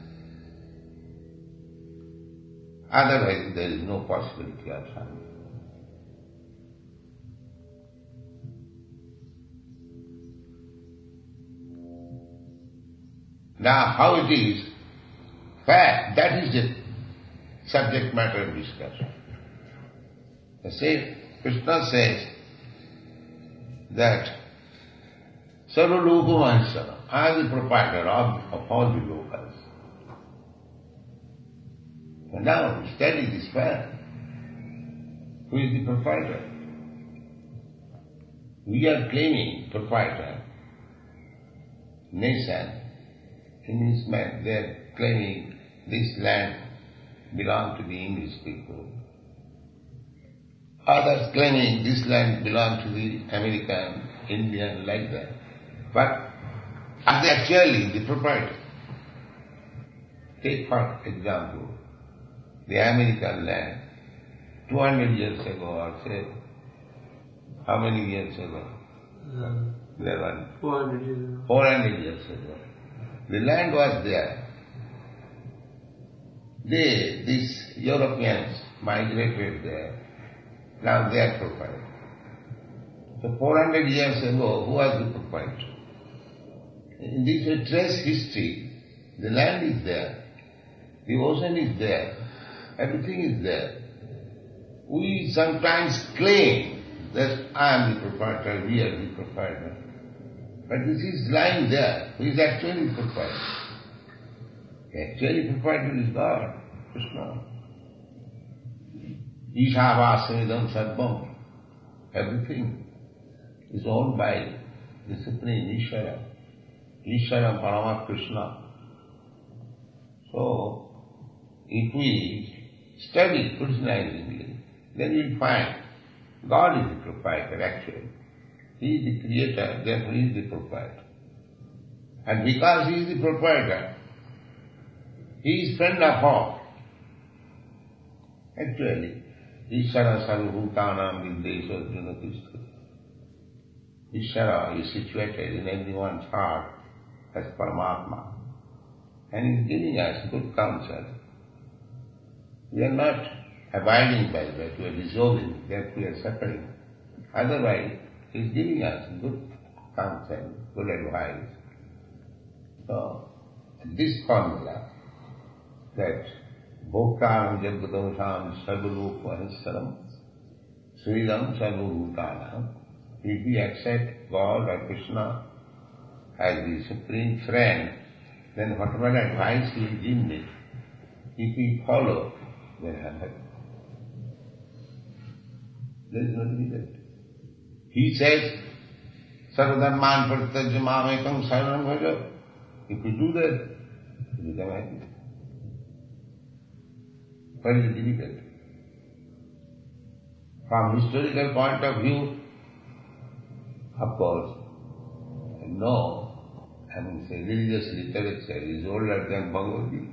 Otherwise there is no possibility of Shanti. Now how it is, fact, that is the subject matter of discussion. The same Krishna says that Sarva Loka Maheshwara, I am the proprietor of, of all the lokas. And now study this man. Who is the proprietor? We are claiming proprietor, nation. In this man, they are claiming this land belongs to the English people. Others claiming this land belongs to the American, Indian, like that. But are they actually the proprietor? Take for example, the American land, two hundred years ago or say, how many years ago? Um, Eleven. four hundred years ago. four hundred years ago. The land was there. They, these Europeans migrated there. Now they are proprietor. So four hundred years ago, who was the proprietor? In this way, trace history, the land is there, the ocean is there, everything is there. We sometimes claim that I am the proprietor, we are the proprietor. But this is lying there. Who is actually the proprietor? The actually proprietor is God, Krishna. Ishavasmidam sarvam. Everything is owned by the Supreme Ishvara. Ishvara Parama Krishna. So, if we study Krishnaism, then we'll find God is the proprietor actually. He is the creator, therefore he is the proprietor. And because he is the proprietor, he is friend of all. Actually, Ishvara sarvabhutanam viddesha arjuna tishthati. Ishvara is situated in everyone's heart as Paramatma. And he is giving us good counsel. We are not abiding by that, we are dissolving, therefore we are suffering. Otherwise, he is giving us good counsel, good advice. So, this formula, that Bhoktaram Jaggadosam Sarvalok Maheshwaram Sridam Sarvabhutanam, if we accept God or Krishna as the supreme friend, then whatever advice he is giving me, if we follow, then I am happy. There is no difficulty. He says, Sarvadharman Parityajya Mamekam Saranam Bhaja. If we do that, we become happy. What is the difficulty? From historical point of view, of course, no, I mean, say, religious literature is older than Bhagavad Gita.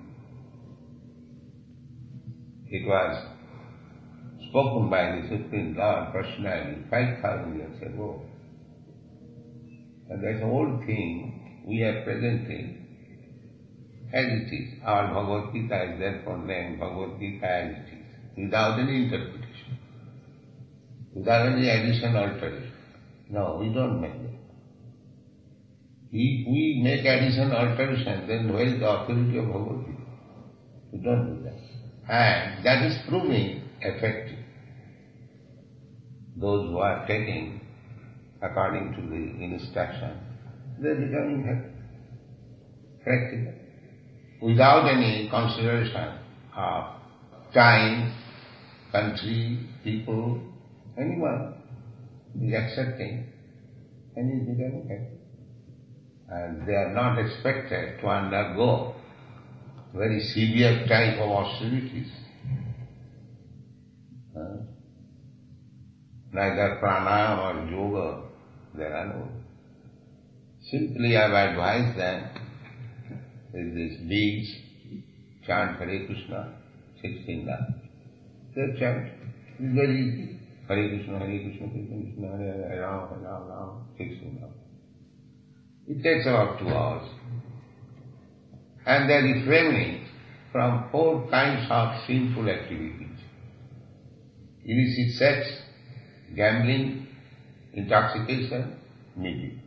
It was spoken by the Supreme Lord personally five thousand years ago. And that's the whole thing we are presenting as it is. Our Bhagavad Gita is therefore named Bhagavad Gita as it is, without any interpretation, without any addition or alteration. No, we don't make that. If we make addition or alteration, then where is the authority of Bhagavad Gita? We don't do that. And that is proving effective. Those who are taking according to the instruction, they are becoming happy, practical, without any consideration of time, country, people, anyone is accepting and is becoming happy. And they are not expected to undergo very severe type of austerities. Huh? Neither pranayama or yoga, there are no. Simply I have advised them with these beads, chant Hare Krishna, sixteen times. They chant. It is very easy. Hare Krishna, Hare Krishna, Krishna Krishna, Hare Hare, Ram, Ram, Ram, sixteen times. It takes about two hours. And they are refraining from four kinds of sinful activities. Illicit sex, gambling, intoxication, meeting.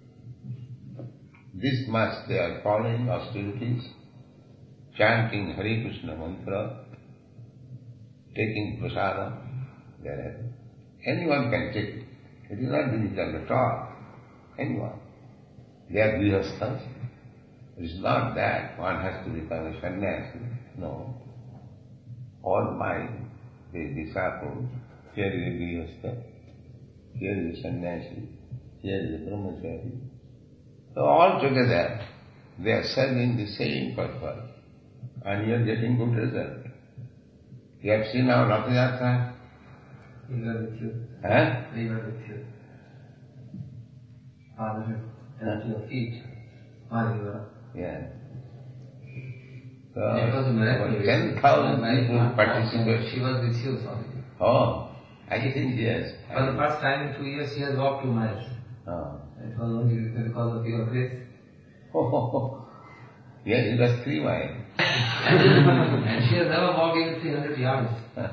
This much they are following austerities, chanting Hare Krishna mantra, taking prasadam, they are happy. Anyone can take it. It is not difficult at all. Anyone. They are grihasthas. It is not that one has to become a sannyasi. No. All my the disciples, here is a grihastha, here is a sannyasi, here is a brahmachari. So all together, they are serving the same purpose. And you are getting good result. You have seen our Rathayatra? We were with you. Huh? We were with you. Father, at your feet, while you were. Yeah. So, It was a miracle. ten thousand people participated. She was with you, Swamiji. Oh, I think yes. For the first time in two years, she has walked two miles. Oh. It was only because of your grace. Oh, yes, it was three miles. And she has never walked even three hundred yards.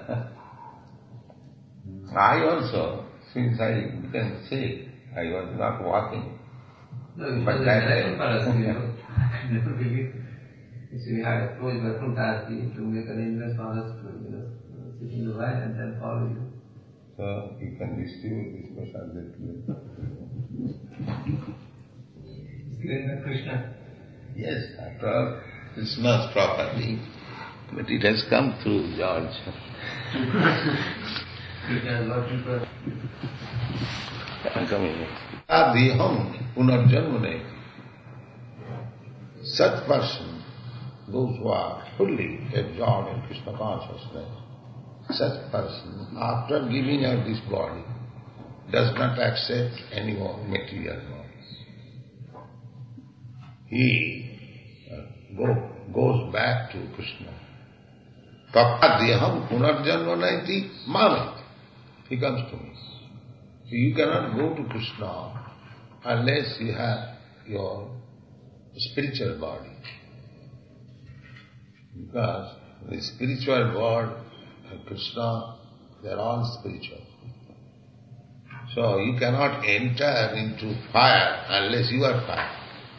I also, since I became sick, I was not walking. No, it But was a that miracle I- for us. You know. I never believed. So we had approached Vaikuntha to make arrangements for us to, you know, sit in the line and then follow you. So you can distribute this prasad that way. It's given by Krishna. Yes, after all, Krishna's property, but it has come through George. Krishna is working for us. I'm coming here. Adiham punarjanmane. Such person, those who are fully absorbed in Krishna consciousness, such person, after giving up this body, does not accept any more material bodies. He uh, go, goes back to Krishna. Tapadhyaham punarjanmanaiti mamit. He comes to me. So you cannot go to Krishna unless you have your spiritual body. Because the spiritual world and Krishna, they are all spiritual. So you cannot enter into fire unless you are fire.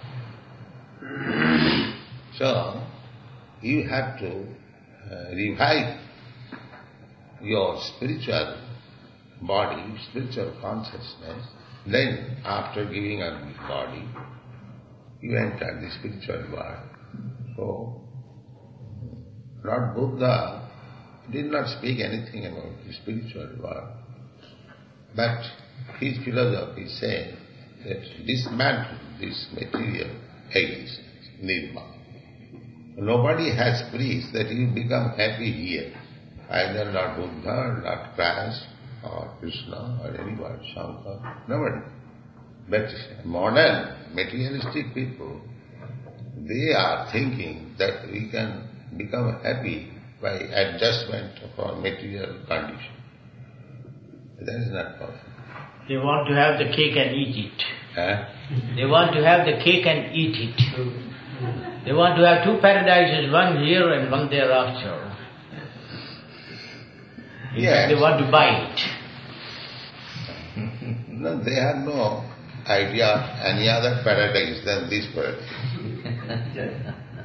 So you have to uh, revive your spiritual body, spiritual consciousness. Then after giving up this body, you enter the spiritual world. So Lord Buddha did not speak anything about the spiritual world. But his philosophy said that dismantle this material existence, nirvana. Nobody has preached that you become happy here. Either Lord Buddha, Lord Christ, or Krishna, or anybody, Shankar, nobody. But modern materialistic people, they are thinking that we can become happy by adjustment of our material condition. That is not possible. They want to have the cake and eat it. Huh? They want to have the cake and eat it. They want to have two paradises, one here and one thereafter. In Yes. fact, they want to buy it. No, they have no idea of any other paradise than this paradise.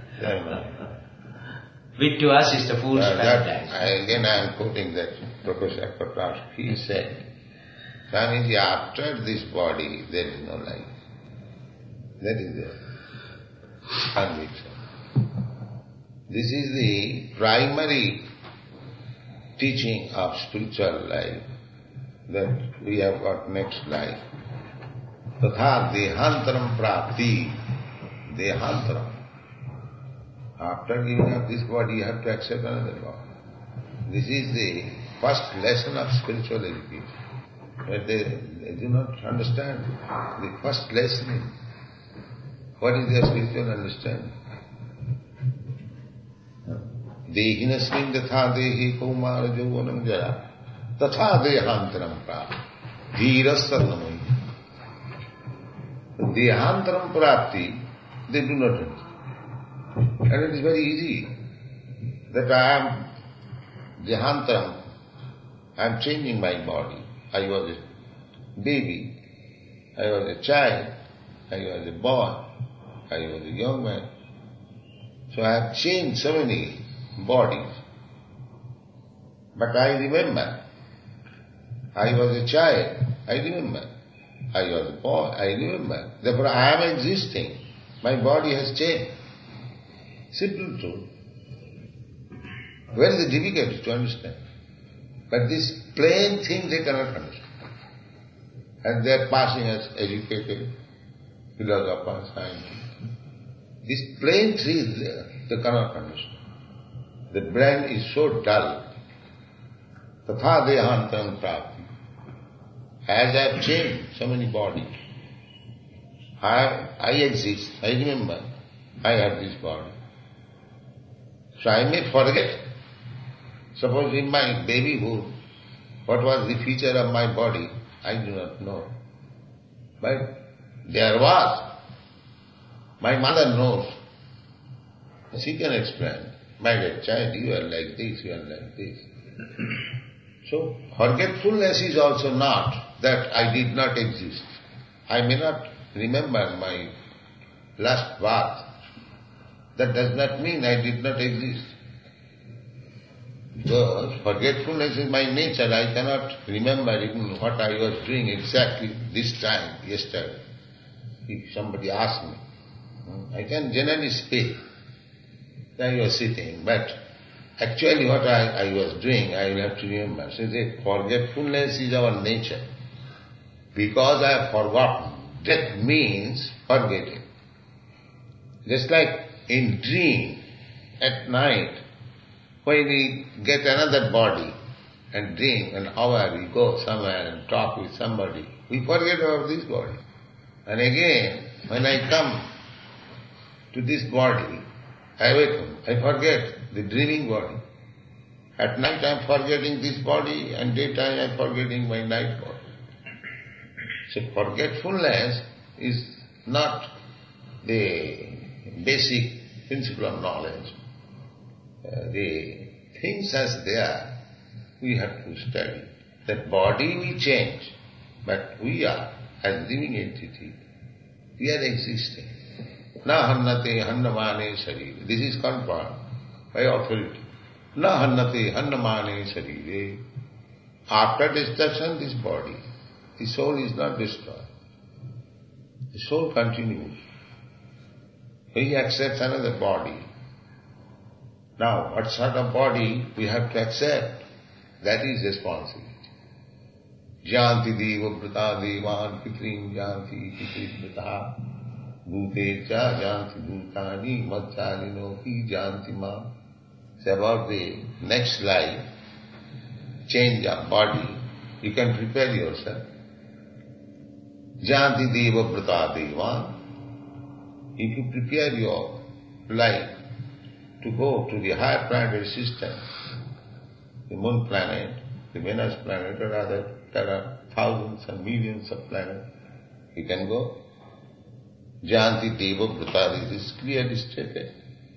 Which to us is the fool's Uh, that, paradise. I, again I am quoting that Professor Prakash. He said, Swamiji, after this body there is no life. That is the conviction. This is the primary teaching of spiritual life, that we have got next life. Tatha dehantaram prapti. Dehantaram. After giving up this body, you have to accept another body. This is the first lesson of spiritual education. But they, they do not understand the first lesson. What is their spiritual understanding? Dehinasmin tatha dehi kaumara jauvanam jara tatha dehantaram prapti. Dhirasarnamai. Dehantaram prapti, they do not understand. And it is very easy that I am dehantaram, I am changing my body. I was a baby, I was a child, I was a boy, I was a young man. So I have changed so many bodies. But I remember, I was a child, I remember. I was a boy, I remember. Therefore I am existing. My body has changed. Simple truth. Where is the difficulty to understand? But this plain thing they cannot understand. And they are passing as educated philosophers, scientists. This plain truth they cannot understand. The brain is so dull. Tatha dehantam prapti. As I have changed so many bodies, I, I exist, I remember, I have this body. So I may forget. Suppose in my babyhood, what was the feature of my body, I do not know. But there was. My mother knows. She can explain. My dear child, you are like this, you are like this. So forgetfulness is also not that I did not exist. I may not remember my last birth. That does not mean I did not exist. Because forgetfulness is my nature. I cannot remember even what I was doing exactly this time, yesterday. If somebody asks me, I can generally speak. I was sitting, but actually what I, I was doing, I will have to remember. So the forgetfulness is our nature. Because I have forgotten, that means forgetting. Just like in dream, at night, when we get another body and dream, and however we go somewhere and talk with somebody, we forget about this body. And again, when I come to this body, I awaken, I forget the dreaming body. At night I am forgetting this body, and daytime I am forgetting my night body. So forgetfulness is not the basic principle of knowledge. Uh, the things as they are, we have to study. That body we change, but we are, as living entity, we are existing. Na hannate hannamane sarire. This is confirmed by authority. Na hannate hannamane sarire. After destruction, this body, the soul is not destroyed. The soul continues. He accepts another body. Now, what sort of body we have to accept? That is responsibility. Janti deva brata devan pitrim janti pitri brata bhute cha janti bhutani matchalino hi janti ma. It's about the next life, change of body. You can prepare yourself. Janti deva brata devan. If you prepare your life to go to the higher planetary system, the moon planet, the Venus planet, or other, there are thousands and millions of planets, you can go. Janti deva brata, this is clearly stated.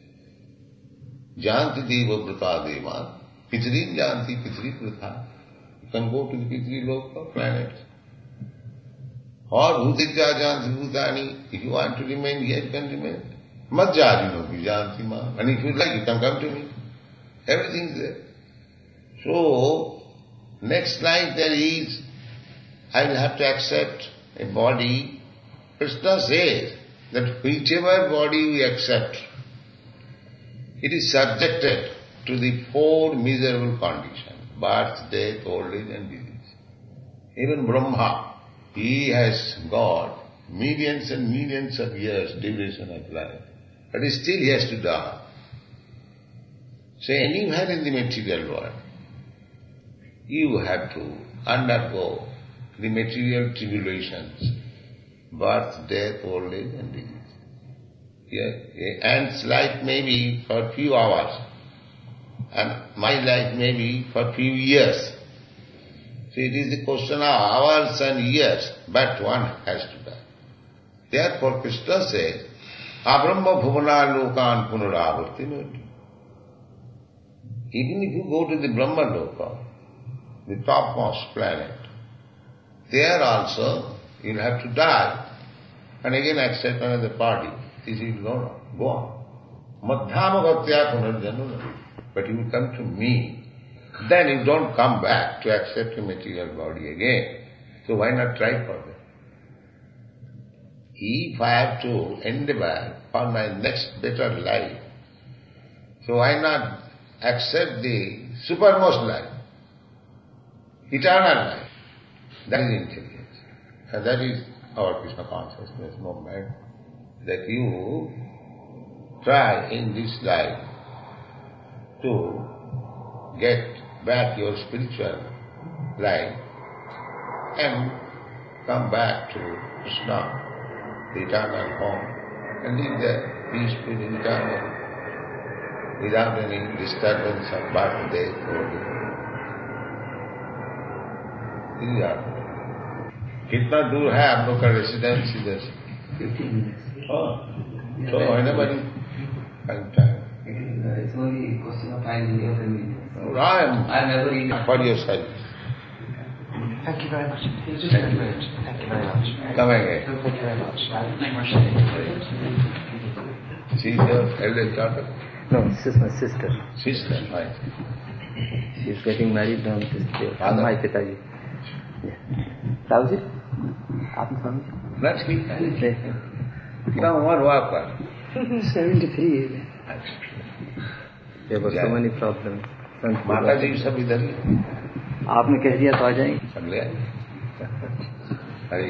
Janti deva brata deva, pitrin janti pitri brata. You can go to the pitri loka planets. Or bhutitya janti bhutani, if you want to remain here, you can remain. Madhyarino bhi janti ma. And if you like, you can come to me. Everything is there. So, next life there is, I will have to accept a body. Krishna says that whichever body we accept, it is subjected to the four miserable conditions: birth, death, old age and disease. Even Brahma, he has got millions and millions of years duration of life, but still he has to die. So anywhere in the material world, you have to undergo the material tribulations, birth, death, old age and disease. Yeah, ant's life may be for few hours, and my life may be for few years. So it is a question of hours and years, but one has to die. Therefore Krishna says, Abrahma bhuvana lokan punaravartinoti. Even if you go to the Brahma loka, the topmost planet, there also you will have to die and again accept another body. This will go on. Go on. Madhyama bhaktya punarjanuna. But you will come to me, then you don't come back to accept a material body again. So why not try for that? If I have to endeavor for my next better life, so why not accept the supermost life, eternal life? That is intelligence. And that is our Krishna consciousness movement, that you try in this life to get back your spiritual life and come back to Krishna, the eternal home, and live there peacefully, eternally, without any disturbance of birth, death, or death. कितना दूर है आप लोग का residence इधर से? Fifteen minutes. Oh, so whenever you find time. It's only a question of finding your family. I am I'm ever in. for your service. Thank you very much. Thank you very much. Thank you very much. Come again. Thank you very much. She is your eldest daughter? No, this is my sister. Sister, right. She is getting married on this day. Father? My Pitaji. Sauji? आपने समझ? ना ठीक है. कितना उम्र हुआ आपका? Seventy-three. There were so many problems. माता जी सब इधर ही. आपने कह दिया तो आ जाएंगे. अगले आए. अरे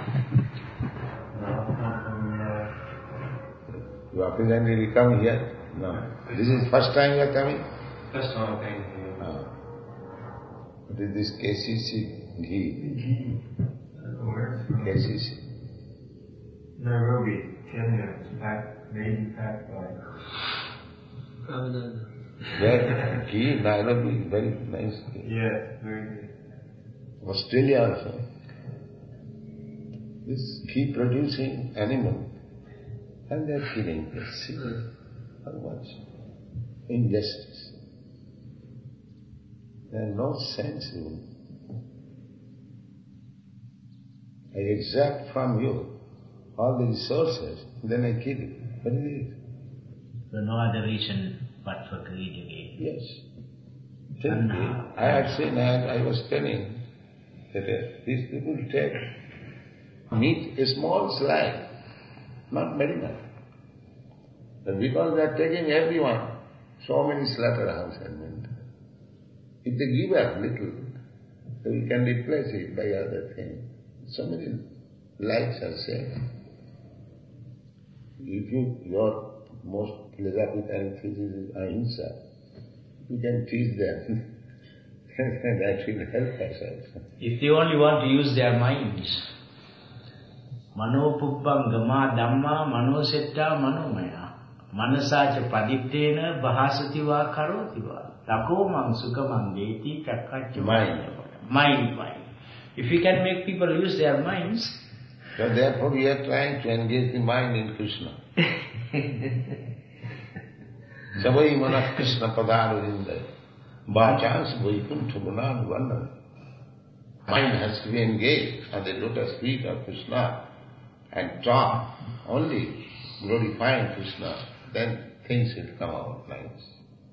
you are presently we come here? No. This is first time you are coming? First time I'm coming here. Ah. What is this K C C? Ghee. Where? K C C. Nairobi, Kenya. Packed, made packed by. Ramadan. Yeah, ghee, Nairobi, very nice ghee. Yeah, very good. Australia also. This ghee producing animal, and they are killing the sea. How much injustice. There is no sense even. I exact from you all the resources, then I kill it. What is it? So no other reason but for greed again. Yes. Tell me, I had seen, I, I was telling that uh, these people take meat, a small slice, not very much. But because they are taking everyone, so many slaughterhouses and meat. If they give us little, we can replace it by other things. So many lives are saved. If you, your most philosophical thesis is ahimsa, you can teach them. That will help us also. If they only want to use their minds, mano pubbam gama dhamma mano setta manomaya manasacha padittena bahasati va karoti va tako mang sukhamang deti kakkacha Mind. Mind, mind. If we can make people use their minds, So therefore we are trying to engage the mind in Krishna. Savai manah Krishna padarindaya bhachans vaikuntha gunan vandan. Mind has to be engaged on the lotus feet of Krishna and talk only glorifying Krishna, then things will come out nice.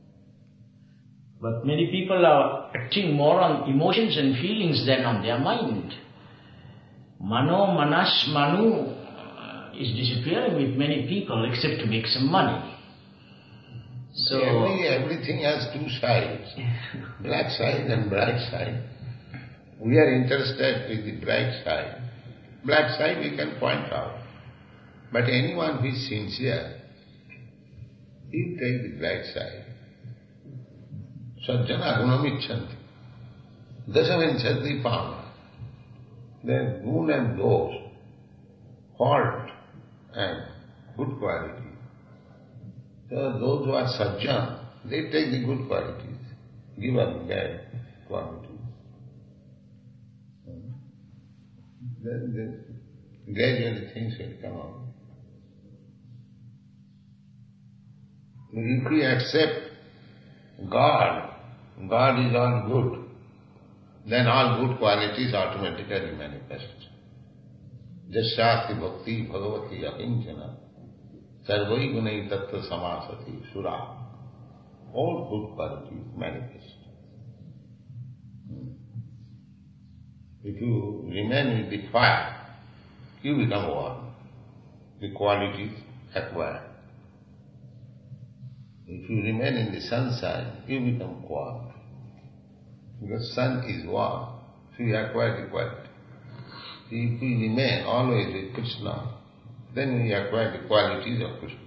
but many people are acting more on emotions and feelings than on their mind. Mano, manas, manu uh, is disappearing with many people except to make some money. So Every, everything has two sides, black side and bright side. We are interested with the bright side. Black side we can point out. But anyone who is sincere, he take the bright side. Sajjana gunamichanti. Dasavinchanti pavana. Then gun and dosh, fault and good quality. So those who are sajjan, they take the good qualities, give up bad qualities. Then, then gradually things will come out. If we accept God, God is all good, then all good qualities automatically manifest. Jasyati bhakti bhagavati akinchana sarvai gunai tattva samasati sura. All good qualities manifest. If you remain with the fire, you become warm. The qualities acquired. If you remain in the sunshine, you become warm. Because sun is warm, so you acquire the quality. If you remain always with Krishna, then we acquire the qualities of Krishna.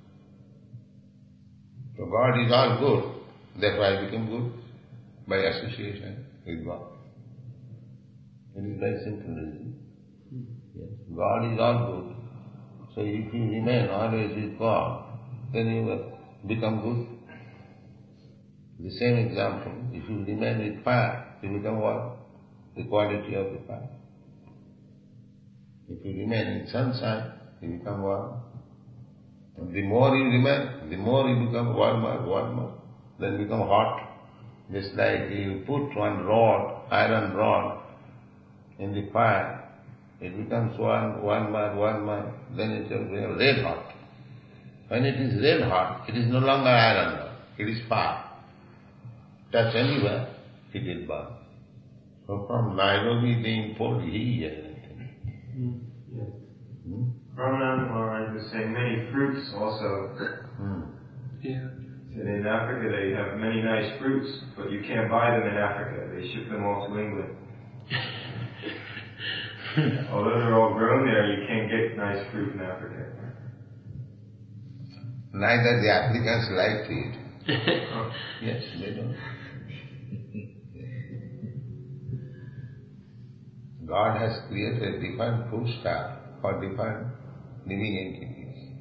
So God is all good, therefore I become good by association with God. It is very simple, isn't it? Yes. God is all good. So if you remain always with God, then you will become good. The same example, if you remain with fire, you become what? The quality of the fire. If you remain in sunshine, you become warm. And the more you remain, the more you become warmer, warmer, then become hot. Just like you put one rod, iron rod, in the fire, it becomes one, warmer, warmer, then it will become red hot. When it is red hot, it is no longer iron rod, it is fire. Touch anywhere, it will burn. So from Nairobi they import here. Mm. Yes. Hmm? Brahman Maharaj was saying many fruits also. Hmm. Yeah. Said in Africa they have many nice fruits, but you can't buy them in Africa. They ship them all to England. Although they're all grown there, you can't get nice fruit in Africa. Neither the Africans like it. Oh. Yes, they don't. God has created a different food stuff for different living entities.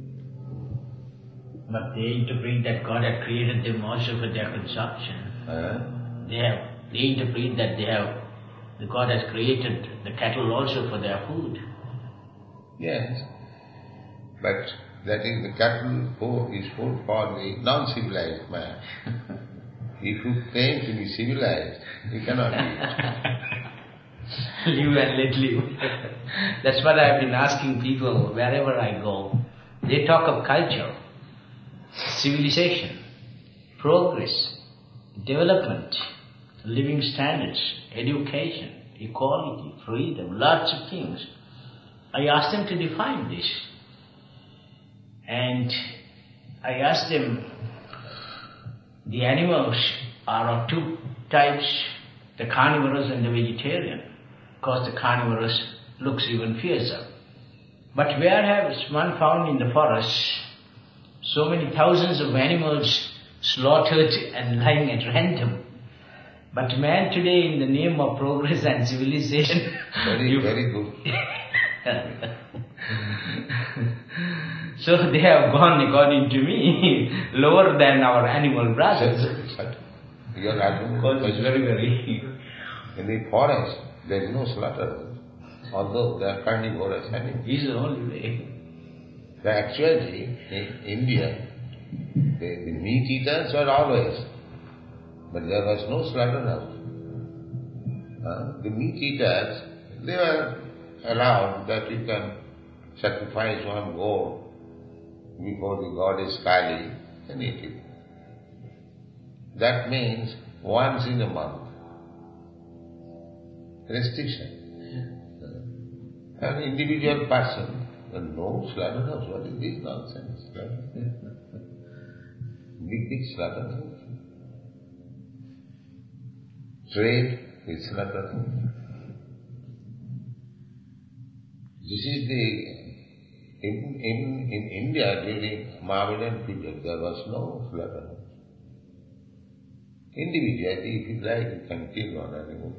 But they interpret that God had created them also for their consumption. Uh, they have they interpret that they have the God has created the cattle also for their food. Yes, but that is the cattle food is food for the non-civilized man. If you claim to be civilized, you cannot eat. Live and let live. That's what I've been asking people wherever I go. They talk of culture, civilization, progress, development, living standards, education, equality, freedom, lots of things. I ask them to define this. And I ask them, the animals are of two types, the carnivorous and the vegetarian. Because the carnivorous looks even fiercer. But where has one found in the forest so many thousands of animals slaughtered and lying at random? But man today, in the name of progress and civilization... Very, very good. So they have gone, according to me, lower than our animal brothers. Your argument is very, very... In the forest, there is no slaughter, although they are carnivorous animals. This is the only way. Actually, in India, the, the meat eaters were always, but there was no slaughterhouse. Uh, the meat eaters, they were allowed that you can sacrifice one goat before the goddess Kali and eat it. That means once in a month. Restriction. Uh, an individual person, uh, no slaughterhouse, what is this nonsense? Big, big slaughterhouse. Trade with slaughterhouse. This is the, in, in, in India during Mohammedan period, there was no slaughterhouse. Individually, if you like, you can kill one animal.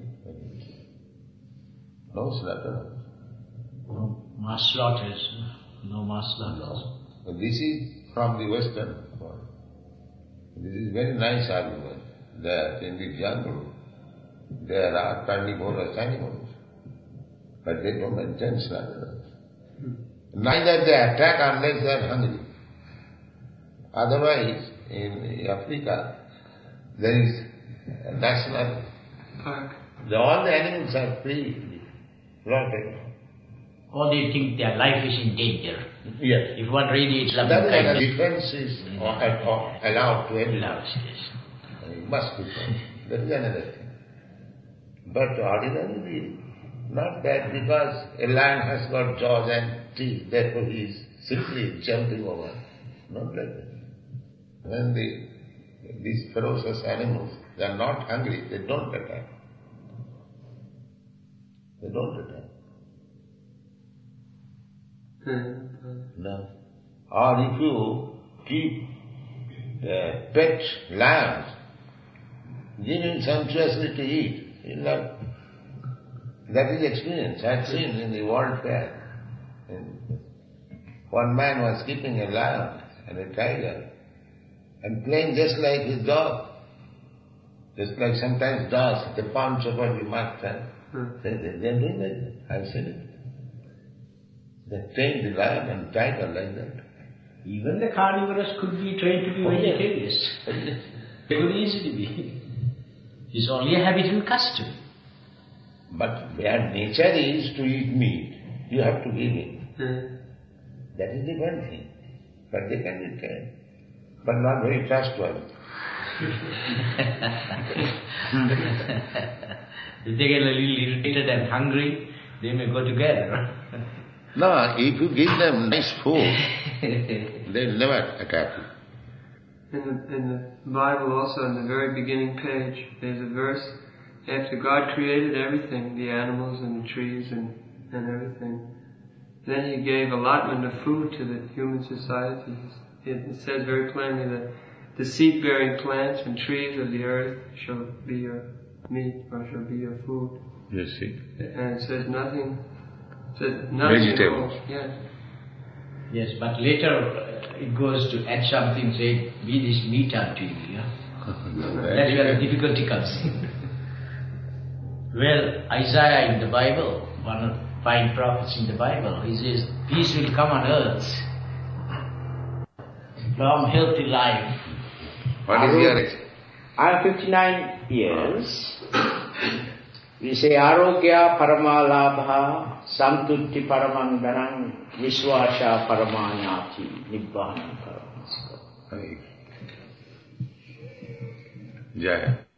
No slaughter. No mass slaughters. No mass slaughters. No. This is from the Western world. This is very nice argument that in the jungle there are carnivorous animals, but they don't maintain slaughter. Hmm. Neither they attack unless they are hungry. Otherwise, in Africa, there is a national park. All the animals are free. Or they think their life is in danger. Yes. If one radiates love and kindness... The defense is mm-hmm. allowed to anyone. Allows, yes. You must be. That is another thing. But ordinarily, not that because a lion has got jaws and teeth, therefore he is simply jumping over. Not like that. When the, these ferocious animals, they are not hungry, they don't attack. They don't attack. No. Or if you keep uh, pet lambs, give him sumptuously to eat, he will not. That is experience. I have seen in the World Fair. And one man was keeping a lion and a tiger and playing just like his dog. Just like sometimes dogs, they pounce over the master. Hmm. They, they, they are doing that. I have seen it. They train the lion and tiger like that. Even the carnivorous could be trained to be oh, vegetarians. Yes. They could easily be. It's only a habitual custom. But their nature is to eat meat. You have to give it. Hmm. That is the one thing. But they can be trained. But not very trustworthy. If they get a little irritated and hungry, they may go together. No, if you give them nice food, they will never attack you. In the, in the Bible also, in the very beginning page, there's a verse, after God created everything, the animals and the trees and, and everything, then He gave allotment of food to the human society. It, it says very plainly that the seed-bearing plants and trees of the earth shall be your meat or shall be your food. You see. And it says nothing. It says nothing. Vegetables. Yes. Yes, but later uh, it goes to add something, say, be this meat unto you. Yeah? That's where the difficulty comes in. Well, Isaiah in the Bible, one of the fine prophets in the Bible, he says, peace will come on earth, long healthy life. What is your age? I am fifty-nine years. We say, Arogya Paramalabha Santutti Paramanganam Viswasha Paramanyati Nibbana Paramaska. Jaya.